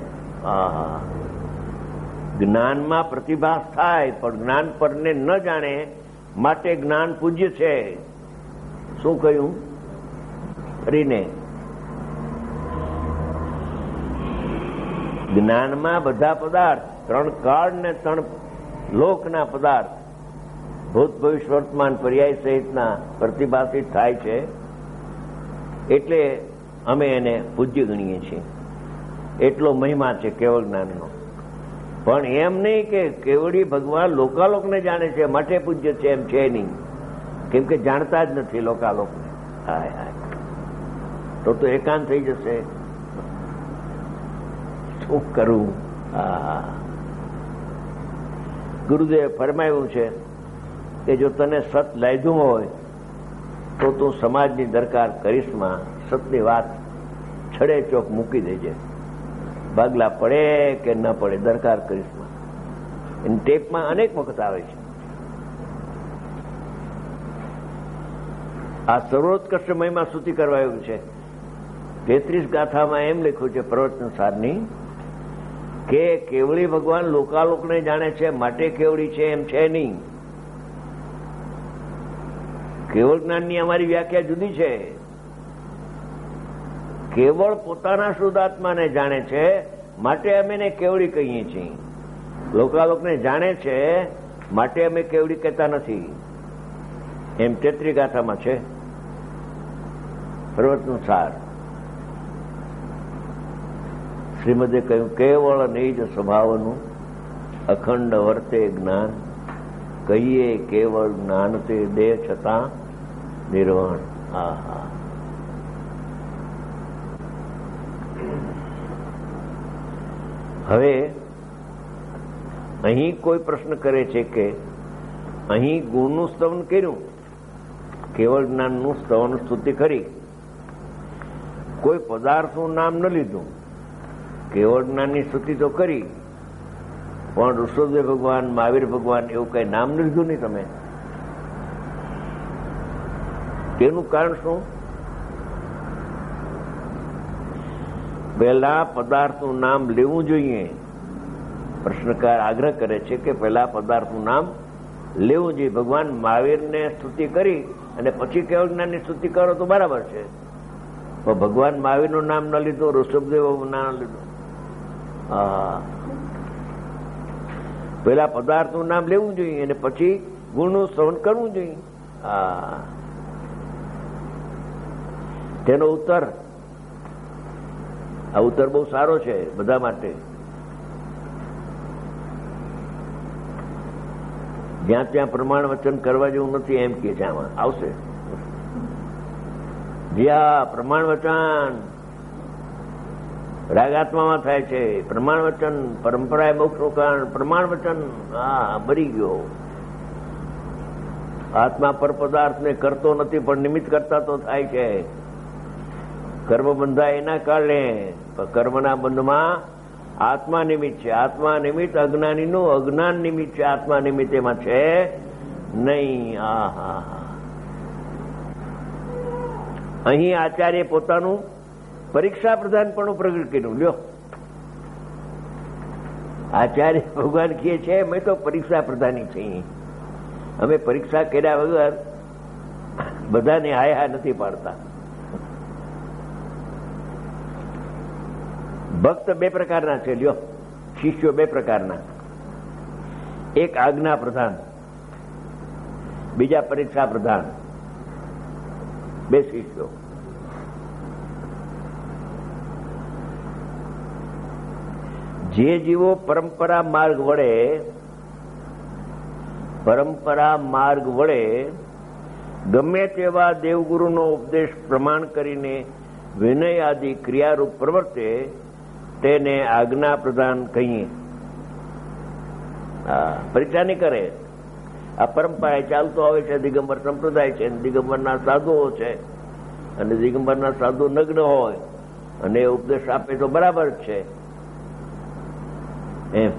જ્ઞાનમાં પ્રતિભાસ થાય પણ જ્ઞાન પરને ન જાણે માટે જ્ઞાન પૂજ્ય છે. શું કહ્યું? ફરીને જ્ઞાનમાં બધા પદાર્થ, 3 કાળ ને 3 લોકના પદાર્થ, ભૂત ભવિષ્ય વર્તમાન પર્યાય સહિતના પ્રતિભાસિત થાય છે, એટલે અમે એને પૂજ્ય ગણીએ છીએ. એટલો મહિમા છે કેવળ જ્ઞાનનો. પણ એમ નહીં કે કેવળી ભગવાન લોકાલોકને જાણે છે માટે પૂજ્ય છે, એમ છે નહીં. કેમ કે જાણતા જ નથી લોકાલોકને. હાય હાય, તો એકાંત થઈ જશે. શું કરવું? ગુરુદેવ ફરમાયું છે કે જો તને સત લાગ્યું હોય તો તું સમાજની દરકાર કરીશમાં સતની વાત છડે ચોક મૂકી દેજે. ભાગલા પડે કે ન પડે, દરકાર કરીશમાં. એની ટેપમાં અનેક વખત આવે છે. આ સર્વોત્કૃષ્ટ મહિમા સ્તુતિ કરવા આવ્યું છે. 33 ગાથામાં એમ લખ્યું છે પ્રવચન સારની કે કેવળી ભગવાન લોકાલોકને જાણે છે માટે કેવળી છે, એમ છે નહીં. કેવળ જ્ઞાનની અમારી વ્યાખ્યા જુદી છે. કેવળ પોતાના શુદ્ધ આત્માને જાણે છે માટે અમે એને કેવડી કહીએ છીએ. લોકાલોકને જાણે છે માટે અમે કેવડી કહેતા નથી. એમ તેત્રી ગાથામાં છે. પર્વતનું સાર શ્રીમદે કહ્યું, કેવળ નિજ સ્વભાવનું અખંડ વર્તે જ્ઞાન, કહીએ કેવળ જ્ઞાન તે દે છતાં નિર્વાણ. આહા, હવે અહીં કોઈ પ્રશ્ન કરે છે કે અહીં ગુણનું સ્તવન કર્યું, કેવળ જ્ઞાનનું સ્તવન સ્તુતિ કરી, કોઈ પદાર્થનું નામ ન લીધું. કેવળ જ્ઞાનની સ્તુતિ તો કરી, પણ ઋષભદેવ ભગવાન, મહાવીર ભગવાન એવું કઈ નામ લીધું નહીં તમે. તેનું કારણ શું? પહેલા પદાર્થનું નામ લેવું જોઈએ. પ્રશ્નકાર આગ્રહ કરે છે કે પહેલા પદાર્થનું નામ લેવું જોઈએ. ભગવાન મહાવીરને સ્તુતિ કરી અને પછી કેવળ જ્ઞાનની સ્તુતિ કરો તો બરાબર છે, પણ ભગવાન મહાવીરનું નામ ન લીધું, ઋષભદેવ નામ લીધું. પેલા પદાર્થનું નામ લેવું જોઈએ અને પછી ગુણનું શ્રવણ કરવું જોઈએ. તેનો ઉત્તર, આ ઉત્તર બહુ સારો છે બધા માટે. જ્યાં ત્યાં પ્રમાણ વચન કરવા જેવું નથી એમ કે છે. આમાં આવશે જ્યાં પ્રમાણ વચન રાગાત્મામાં થાય છે. પ્રમાણ વચન પરંપરાએ મોક્ષનું કારણ. પ્રમાણ વચન મરી ગયો. આત્મા પર પદાર્થને કરતો નથી પણ નિમિત્ત કરતા તો થાય છે. કર્મ બંધાય એના કારણે, કર્મના બંધમાં આત્મા નિમિત્ત છે. આત્મા નિમિત્ત અજ્ઞાનીનું અજ્ઞાન નિમિત્ત છે. આત્મા નિમિત્ત એમાં છે નહીં. અહીં આચાર્ય પોતાનું પરીક્ષા પ્રધાનપણું પ્રગટ કર્યું. લ્યો, આચાર્ય ભગવાન કહે છે અમે તો પરીક્ષા પ્રધાની છીએ. અમે પરીક્ષા કર્યા વગર બધાને હાય નથી પાડતા. ભક્ત બે પ્રકારના છે. લ્યો, શિષ્યો બે પ્રકારના. એક આજ્ઞા પ્રધાન, બીજા પરીક્ષા પ્રધાન. બે શિષ્યો. જે જીવો પરંપરા માર્ગ વડે ગમે તેવા દેવગુરુનો ઉપદેશ પ્રમાણ કરીને વિનય આદિ ક્રિયારૂપ પ્રવર્તે તેને આજ્ઞા પ્રધાન કહીએ. પરીક્ષા નહીં કરે. આ પરંપરા ચાલતો આવે છે. દિગંબર સંપ્રદાય છે, દિગંબરના સાધુઓ છે, અને દિગંબરના સાધુ નગ્ન હોય અને ઉપદેશ આપે તો બરાબર છે એમ.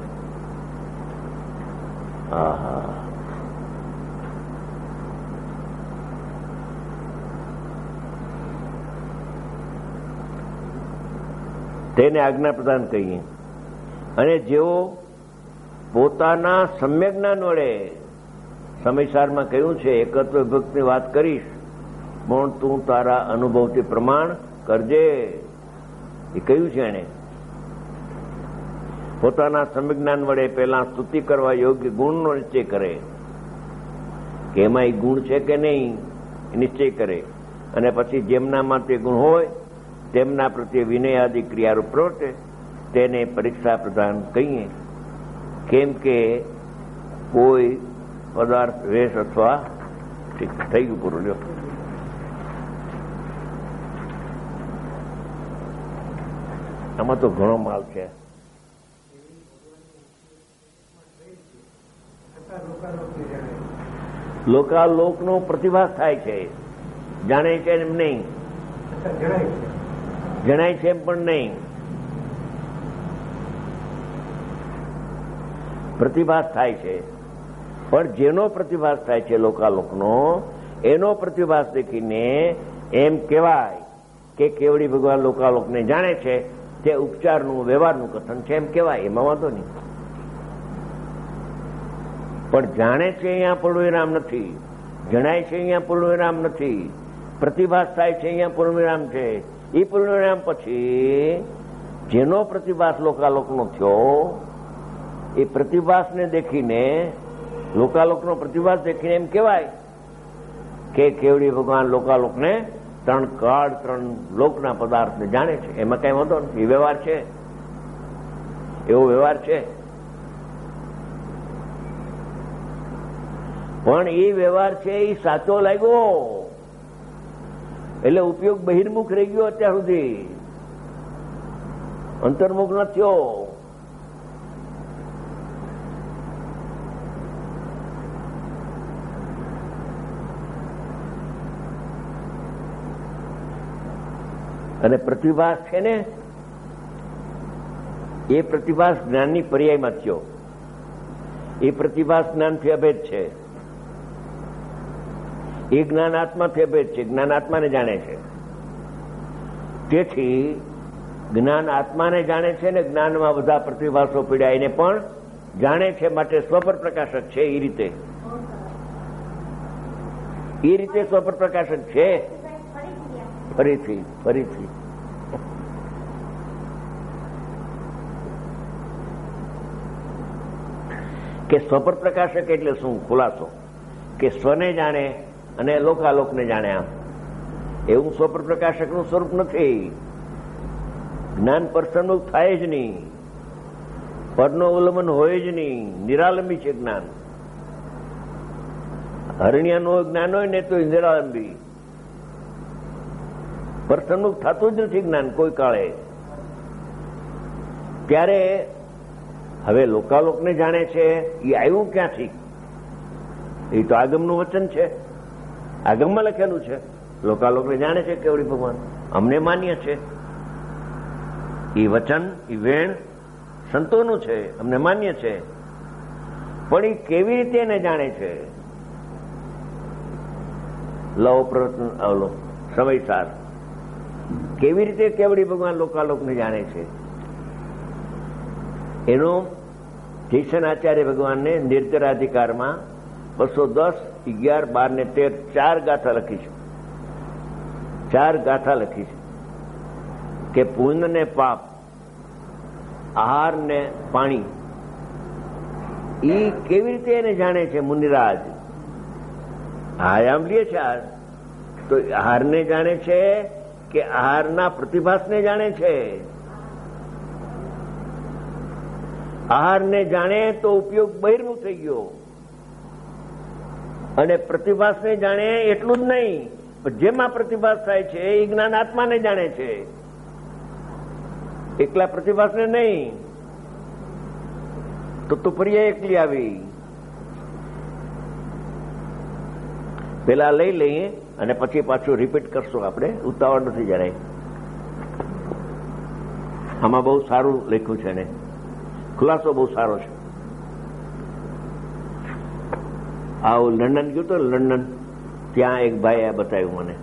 તેને આજ્ઞા પ્રદાન કહીએ. અને જેઓ પોતાના સમ્યક જ્ઞાન વડે, સમયસારમાં કહ્યું છે એકત્વ વિભક્તની વાત કરીશ પણ તું તારા અનુભવથી પ્રમાણ કરજે, એ કહ્યું છે એને. પોતાના સમ્યક જ્ઞાન વડે પહેલા સ્તુતિ કરવા યોગ્ય ગુણનો નિશ્ચય કરે કે એમાં એ ગુણ છે કે નહીં એ નિશ્ચય કરે, અને પછી જેમનામાં તે ગુણ હોય તેમના પ્રત્યે વિનય આદિ ક્રિયારૂપ પ્રવર્તે તેને પરીક્ષા પ્રદાન કહીએ. કેમ કે કોઈ પદાર્થ વેશ અથવા થઈ ગયું પૂરું. લ્યો, આમાં તો ઘણો માલ છે. લોકાલોકનો પ્રતિભાસ થાય છે. જાણે છે એમ નહીં, જણાય છે એમ પણ નહીં. પ્રતિભાસ થાય છે. પણ જેનો પ્રતિભાસ થાય છે લોકાલોકનો, એનો પ્રતિભાસ દેખીને એમ કહેવાય કે કેવડી ભગવાન લોકાલોકને જાણે છે. તે ઉપચારનું, વ્યવહારનું કથન છે એમ કહેવાય. એમાં વાંધો નહીં. પણ જાણે છે અહીંયા પરિણામ નથી. જણાય છે અહીંયા પૂર્ણવિરામ નથી, પ્રતિભાસ થાય છે અહીંયા પૂર્ણવિરામ છે. એ પૂર્ણવિરામ પછી જેનો પ્રતિભાસ લોકાલોકનો થયો એ પ્રતિભાસને દેખીને, લોકાલોકનો પ્રતિભાસ દેખીને એમ કહેવાય કે કેવડી ભગવાન લોકાલોકને 3 કાળ 3 લોકના પદાર્થને જાણે છે. એમાં કઈ વાંધો નથી, એ વ્યવહાર છે, એવો વ્યવહાર છે. પણ એ વ્યવહાર છે એ સાચો લાગ્યો એટલે ઉપયોગ બહિર્મુખ રહી ગયો. અત્યાર સુધી અંતર્મુખ ન થયો. અને પ્રતિભાસ છે ને, એ પ્રતિભાસ જ્ઞાનની પર્યાયમાં થયો. એ પ્રતિભાસ જ્ઞાનથી અભેદ છે. એ જ્ઞાન આત્માથી અભેદ છે, જ્ઞાન આત્માને જાણે છે. તેથી જ્ઞાન આત્માને જાણે છે ને જ્ઞાનમાં બધા પ્રતિભાસો પીડ્યા એને પણ જાણે છે, માટે સ્વપર પ્રકાશક છે. એ રીતે સ્વપર પ્રકાશક છે. ફરીથી કે સ્વપર પ્રકાશક એટલે શું? ખુલાસો કે સ્વને જાણે અને લોકાલોકને જાણે. આમ એવું સ્વપર પ્રકાશકનું સ્વરૂપ નથી. જ્ઞાન પરસન્મુખ થાય જ નહીં, પરનો અવલંબન હોય જ નહીં. નિરાલંબી છે જ્ઞાન. હરણિયાનું જ્ઞાન હોય ને તો નિરાલંબી, પરસન્મુખ થતું જ નથી જ્ઞાન કોઈ કાળે. ત્યારે હવે લોકાલોકને જાણે છે એ આવ્યું ક્યાંથી? એ તો આગમનું વચન છે, આગમમાં લખેલું છે. લોકાલોકને જાણે છે કેવડી ભગવાન, અમને માન્ય છે. એ વચન, એ વેણ સંતોનું છે, અમને માન્ય છે. પણ એ કેવી રીતે એને જાણે છે? લવ પ્રવર્તન અવલો સમયસાર કેવી રીતે કેવડી ભગવાન લોકાલોકને જાણે છે? એનો જયસન આચાર્ય ભગવાનને નિર્જરાધિકારમાં 210, 11, 12 ને 13 4 ગાથા લખી છે. 4 ગાથા લખી છે કે પુણ્ય ને પાપ, આહાર ને પાણી, એ કેવી રીતે એને જાણે છે મુનિરાજ? આયામ લે છે તો આહારને જાણે છે કે આહારના પ્રતિભાસને જાણે છે? આહારને જાણે તો ઉપયોગ બહિર્મુખ થઈ ગયો, અને પ્રતિભાસને જાણે એટલું જ નહીં, જેમાં પ્રતિભાસ થાય છે એ જ્ઞાન આત્માને જાણે છે, એકલા પ્રતિભાસને નહીં. તો પર્યાય એકલી આવી. પેલા લઈ લઈએ અને પછી પાછું રિપીટ કરશું આપણે, ઉતાવળ નથી જરાય. આમાં બહુ સારું લખ્યું છે ને, ખુલાસો બહુ સારો છે. આવું લંડન ગયું તો લંડન, ત્યાં એક ભાઈ આ બતાવ્યું મને.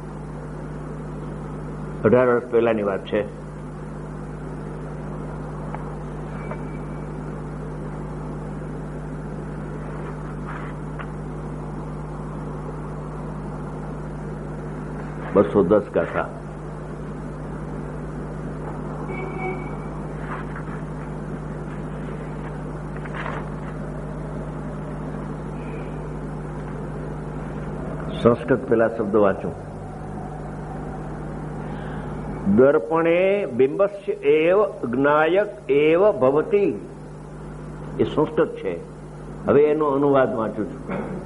18 વર્ષ પહેલાની વાત છે. $210 ગાથા. સંસ્કૃત પેલા શબ્દ વાંચું. દર્પણે બિંબસ્ય એવ જ્ઞાયક એવ ભવતી, એ સંસ્કૃત છે. હવે એનો અનુવાદ વાંચું છું.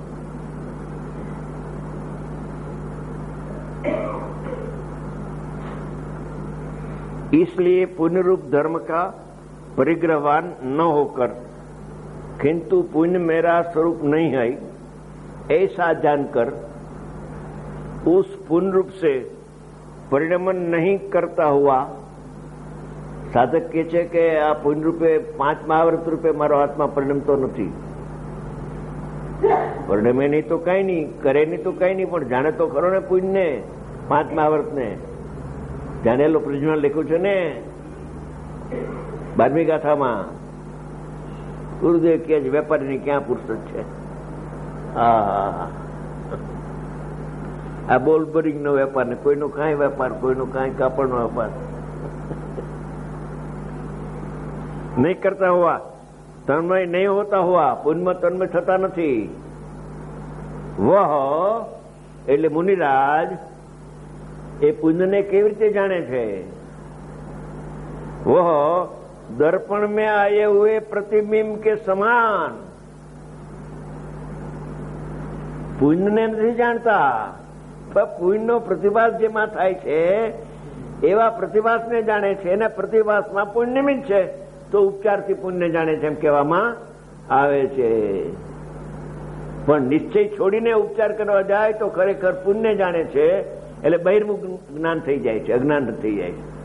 इसलिए पुण्य रूप धर्म का परिग्रहवान न होकर, किंतु पुण्य मेरा स्वरूप नहीं है ऐसा जानकर उस पुण्य रूप से परिणमन नहीं करता हुआ, साधक કહે છે કે આ પુણ્ય રૂપે 5 મહાવ્રત રૂપે મારો આત્મા પરિણમતો નથી. પરિણમે નહીં તો કઈ નહીં, કરે નહીં તો કઈ નહીં, પણ જાણે તો ખરો ને પુણ્ય ને, 5 મહાવ્રત ને જાણેલો પ્રિજ્ઞાન લખ્યું છે ને 12મી ગાથામાં. ગુરુદેવ કે વેપારીની ક્યાં ફુરસત છે? આ બોલ બોરિંગ નો વેપાર ને કોઈનો કાંઈ વેપાર, કોઈનો કાંઈ કાપડનો વેપાર નહીં કરતા હોવા, તન્મય નહીં હોતા હોવા, પુણ્યમાં તન્મય થતા નથી. વહ એટલે મુનિરાજ એ પુણ્યને કેવી રીતે જાણે છે? વહ દર્પણ में आए हुए प्रतिबिंब के समान. પુણ્યને નથી જાણતા, પણ પુણ્યનો પ્રતિભાસ જેમાં થાય છે એવા પ્રતિભાસને જાણે છે, અને પ્રતિભાસમાં પુણ્ય નિમિત્ત છે, તો ઉપચારથી પુણ્ય જાણે છે એમ કહેવામાં આવે છે. પણ નિશ્ચય છોડીને ઉપચાર કરવા જાય તો ખરેખર પુણ્ય જાણે છે, એટલે બહિર્મુખ જ્ઞાન થઈ જાય છે, અજ્ઞાન થઈ જાય છે.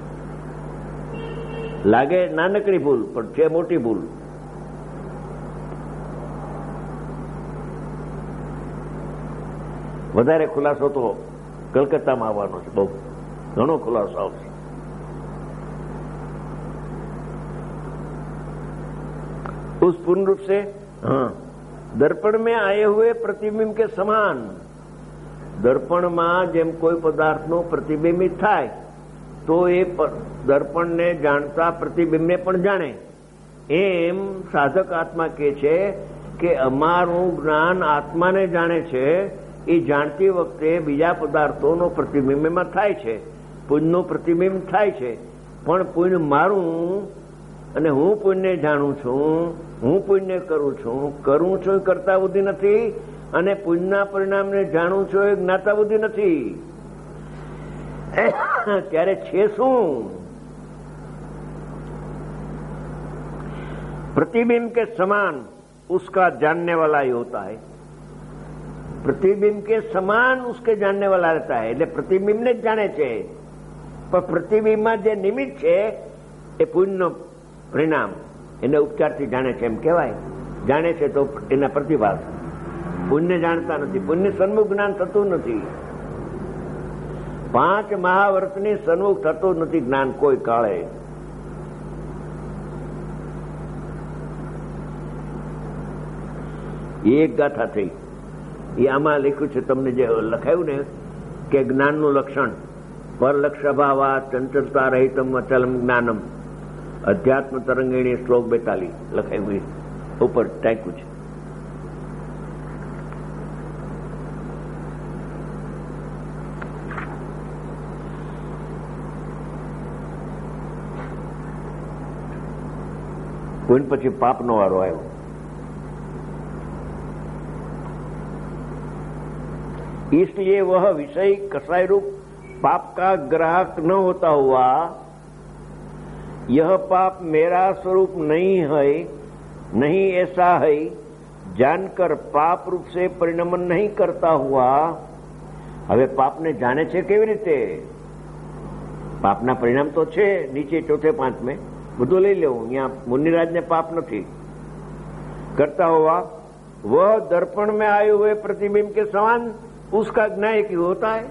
લાગે નાનકડી ભૂલ, પણ છે મોટી ભૂલ. વધારે ખુલાસો તો કલકત્તામાં આવવાનો છે, બહુ ઘણો ખુલાસો આવશે. उस पूर्ण रूप से दर्पण में आए हुए प्रतिबिंब के समान. દર્પણમાં જેમ કોઈ પદાર્થનો પ્રતિબિંબિત થાય તો એ દર્પણને જાણતા પ્રતિબિંબને પણ જાણે, એમ સાધક આત્મા કહે છે કે અમારું જ્ઞાન આત્માને જાણે છે. એ જાણતી વખતે બીજા પદાર્થોનો પ્રતિબિંબ એમાં થાય છે, પુણ્યનું પ્રતિબિંબ થાય છે, પણ પુણ્ય મારું અને હું પુણ્ય જાણું છું, હું પુણ્ય કરું છું એ કરતા બુદ્ધિ નથી, અને પુણ્યના પરિણામને જાણું છું એ જ્ઞાતા બુદ્ધિ નથી. ત્યારે છે શું? प्रतिबिंब के समान उसका जानने वाला ही होता है. प्रतिबिंब के समान उसके जानने वाला रहता है. એટલે પ્રતિબિંબને જ જાણે છે, પણ પ્રતિબિંબમાં જે નિમિત્ત છે એ પુણ્યનો પરિણામ, એને ઉપચારથી જાણે છે એમ કહેવાય. જાણે છે તો એના પ્રતિભાસ. પુણ્ય જાણતા નથી, પુણ્ય સન્મુખ જ્ઞાન થતું નથી. 5 મહાવર્તની સન્મુખ થતું નથી જ્ઞાન કોઈ કાળે. એક ગાથા થઈ, એ આમાં લખ્યું છે, તમને જે લખાયું ને કે જ્ઞાનનું લક્ષણ પરલક્ષભાવા ચંચલતા રહિતમ અચલમ જ્ઞાનમ અધ્યાત્મ તરંગિણી શ્લોક 42 લખાયું, ઉપર ટાંક્યું છે. કોઈ પછી પાપનો વારો આવ્યો. इसलिए वह विषय कसाय रूप पाप का ग्राहक न होता हुआ यह पाप मेरा स्वरूप नहीं है, नहीं ऐसा है जानकर पाप रूप से परिणमन नहीं करता हुआ. હવે પાપને જાણે છે કેવી રીતે? પાપના પરિણામ તો છે નીચે ચોથે પાંચમે, બધું લઈ લેવું. અહીંયા મુનિરાજને પાપ નથી करता हुआ वह दर्पण में आए हुए प्रतिबिंब के समान उसका ज्ञान की होता है.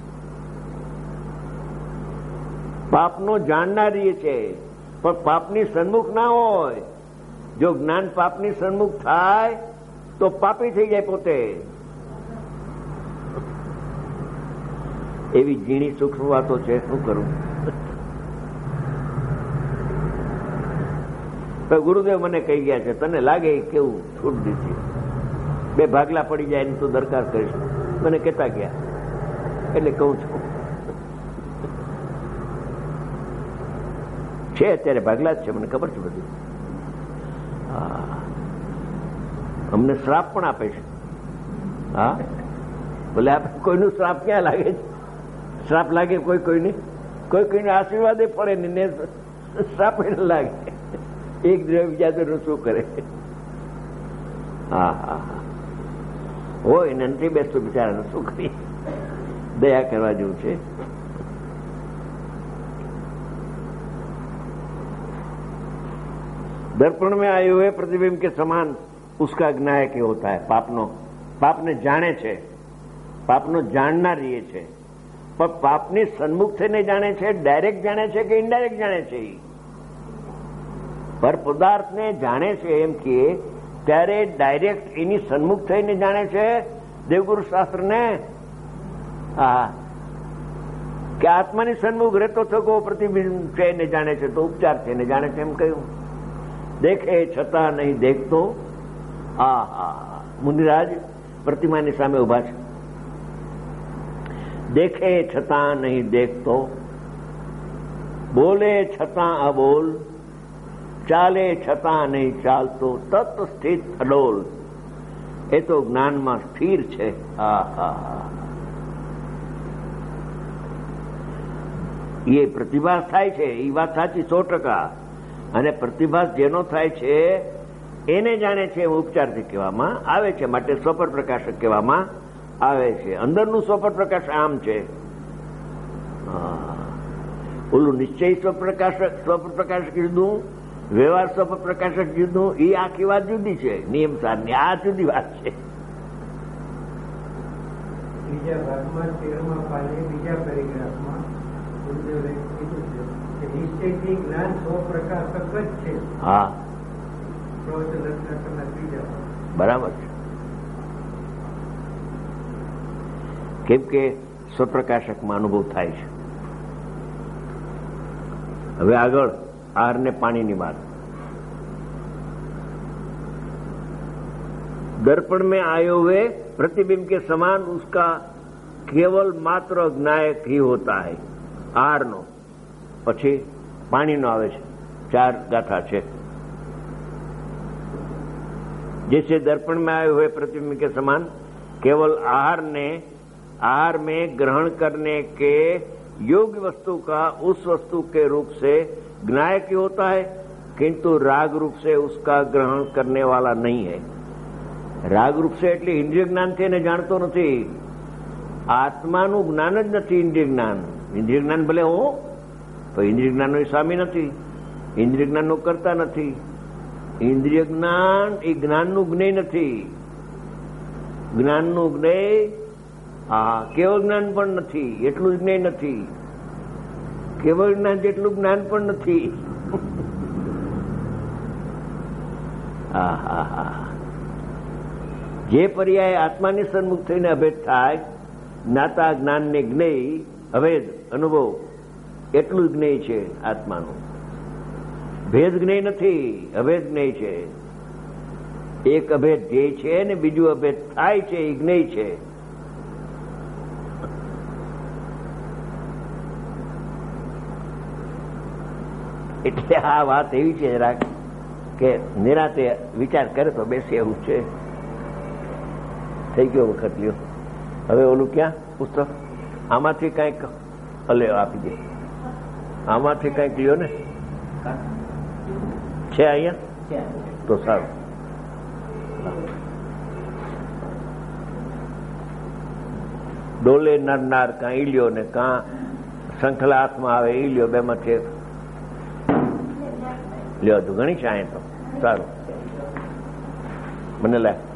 પાપનો જાણનારી છે, પણ પાપની સન્મુખ ના હોય. જો જ્ઞાન પાપની સન્મુખ થાય તો પાપી થઈ જાય પોતે. એવી ઝીણી સૂક્ષ્મ વાતો છે, શું કરું? તો ગુરુદેવ મને કહી ગયા છે, તને લાગે કેવું છૂટ દીધી, 2 ભાગલા પડી જાય એની તું દરકાર કરીશ. મને કહેતા ગયા એટલે કહું છું, છે અત્યારે ભાગલા જ છે, મને ખબર છે બધું. અમને શ્રાપ પણ આપે છે. હા, ભલે આપણે કોઈનું શ્રાપ ક્યાં લાગે છે? શ્રાપ લાગે કોઈને આશીર્વાદ પડે ને શ્રાપ એને લાગે. એક દ્રવ્ય બીજા તો શું કરે? હા હા હા, હોય ને નથી બેસતું બિચારાને શું કરીએ? દયા કરવા જેવું છે. दर्पण में आए हुए प्रतिबिंब के समान उसका ज्ञायक होता है. પાપને જાણે છે, પાપનો જાણનાર એ છે, પણ પાપની સન્મુખ થઈને જાણે છે, ડાયરેક્ટ જાણે છે કે ઇનડાયરેક્ટ જાણે છે? પર પદાર્થને જાણે છે એમ કે ત્યારે ડાયરેક્ટ એની સન્મુખ થઈને જાણે છે દેવગુરુ શાસ્ત્રને, હા, કે આત્માની સન્મુખ રહેતો થકો પ્રતિબિંબ છે એને જાણે છે તો ઉપચાર છે એને જાણે છે એમ કહ્યું. દેખે છતાં નહીં દેખતો. હા હા, મુનિરાજ પ્રતિમાની સામે ઉભા છે. દેખે છતાં નહીં દેખતો, બોલે છતાં અબોલ, ચાલે છતાં નહીં ચાલતો, તત સ્થિત અડોલ. એ તો જ્ઞાનમાં સ્થિર છે. હા હા, એ પ્રતિભાસ થાય છે એ વાત સાચી 100%. અને પ્રતિભાસ જેનો થાય છે એને જાણે છે ઉપચારથી કહેવામાં આવે છે, માટે સ્વપર પ્રકાશક કહેવામાં આવે છે. અંદરનું સ્વપર પ્રકાશ આમ છે. ઓલું નિશ્ચય સ્વપર પ્રકાશક જુદું, વ્યવહાર સ્વપર પ્રકાશક જુદું. એ આખી વાત જુદી છે નિયમ સારની. આ જુદી વાત છે. બીજા ભાગમાં 13મા પાને બીજા પેરેગ્રાફમાં નિશ્ચયથી જ્ઞાન સ્વપ્રકાશક જ છે. હા, પ્રવચન રચના ત્રીજા બરાબર છે. કેમ કે સ્વપ્રકાશકમાં અનુભવ થાય છે. હવે આગળ આર ને પાણીની વાત. दर्पण में आए हुए प्रतिबिंब के समान उसका केवल मात्र ज्ञायक ही होता है. आर नो પછી પાણીનો આવે છે. 4 ગાથા છે. जैसे दर्पण में आए हुए प्रतिबिंब के समान केवल आहार में ग्रहण करने के योग्य वस्तु का उस वस्तु के रूप से ज्ञायक ही होता है, किंतु राग रूप से उसका ग्रहण करने वाला नहीं है. રાગ રૂપ છે એટલે ઇન્દ્રિય જ્ઞાન થી એને જાણતો નથી. આત્માનું જ્ઞાન જ નથી ઇન્દ્રિય જ્ઞાન. ઇન્દ્રિય જ્ઞાન ભલે હો, તો ઇન્દ્રિય જ્ઞાનનો સ્વામી નથી, ઇન્દ્રિય જ્ઞાનનો કરતા નથી. ઇન્દ્રિય જ્ઞાન એ જ્ઞાનનું જ્ઞેય નથી. જ્ઞાનનું જ્ઞેય હા, કેવળ જ્ઞાન પણ નથી, એટલું જ જ્ઞેય નથી. કેવળ જ્ઞાન જેટલું જ્ઞાન પણ નથી. હા હા હા, જે પર્યાય આત્માની સન્મુખ થઈને અભેદ થાય, જ્ઞાતા જ્ઞાનને જ્ઞેય અભેદ અનુભવ એટલું જ જ્ઞેય છે આત્માનું. ભેદ જ્ઞેય નથી, અભેદ જ્ઞેય છે. એક અભેદ ધ્યેય છે ને બીજું અભેદ થાય છે એ જ્ઞેય છે. એટલે આ વાત એવી છે જરાક કે નિરાતે વિચાર કરે તો બેસે એવું છે. થઈ ગયો વખત લ્યો. હવે ઓલું ક્યાં પુસ્તક? આમાંથી કંઈક આપી દે. આમાંથી કંઈક લ્યો ને. છે અહીંયા તો સારું. ડોલે નરનાર કાં ઈ લ્યો ને કાં શંખલા હાથમાં આવે ઈ લ્યો. બે માંથી લ્યો તો ઘણી છે અહીંયા તો સારું. મને લાય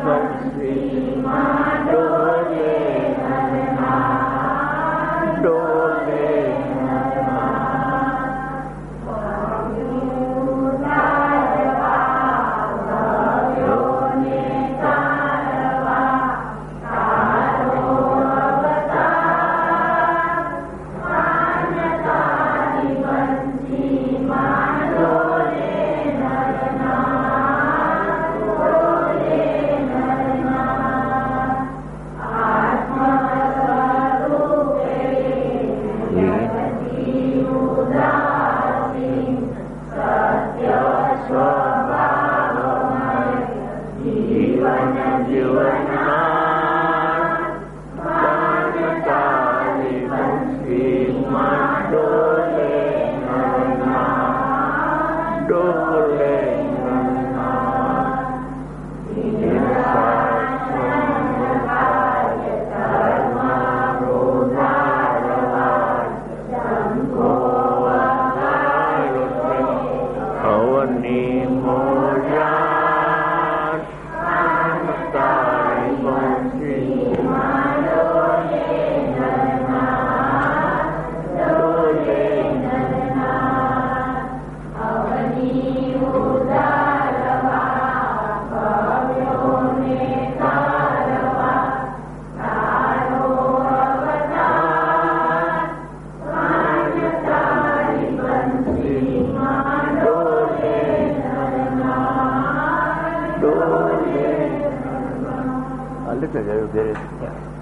બંસીમાં ડોલે ડોલે Look at it,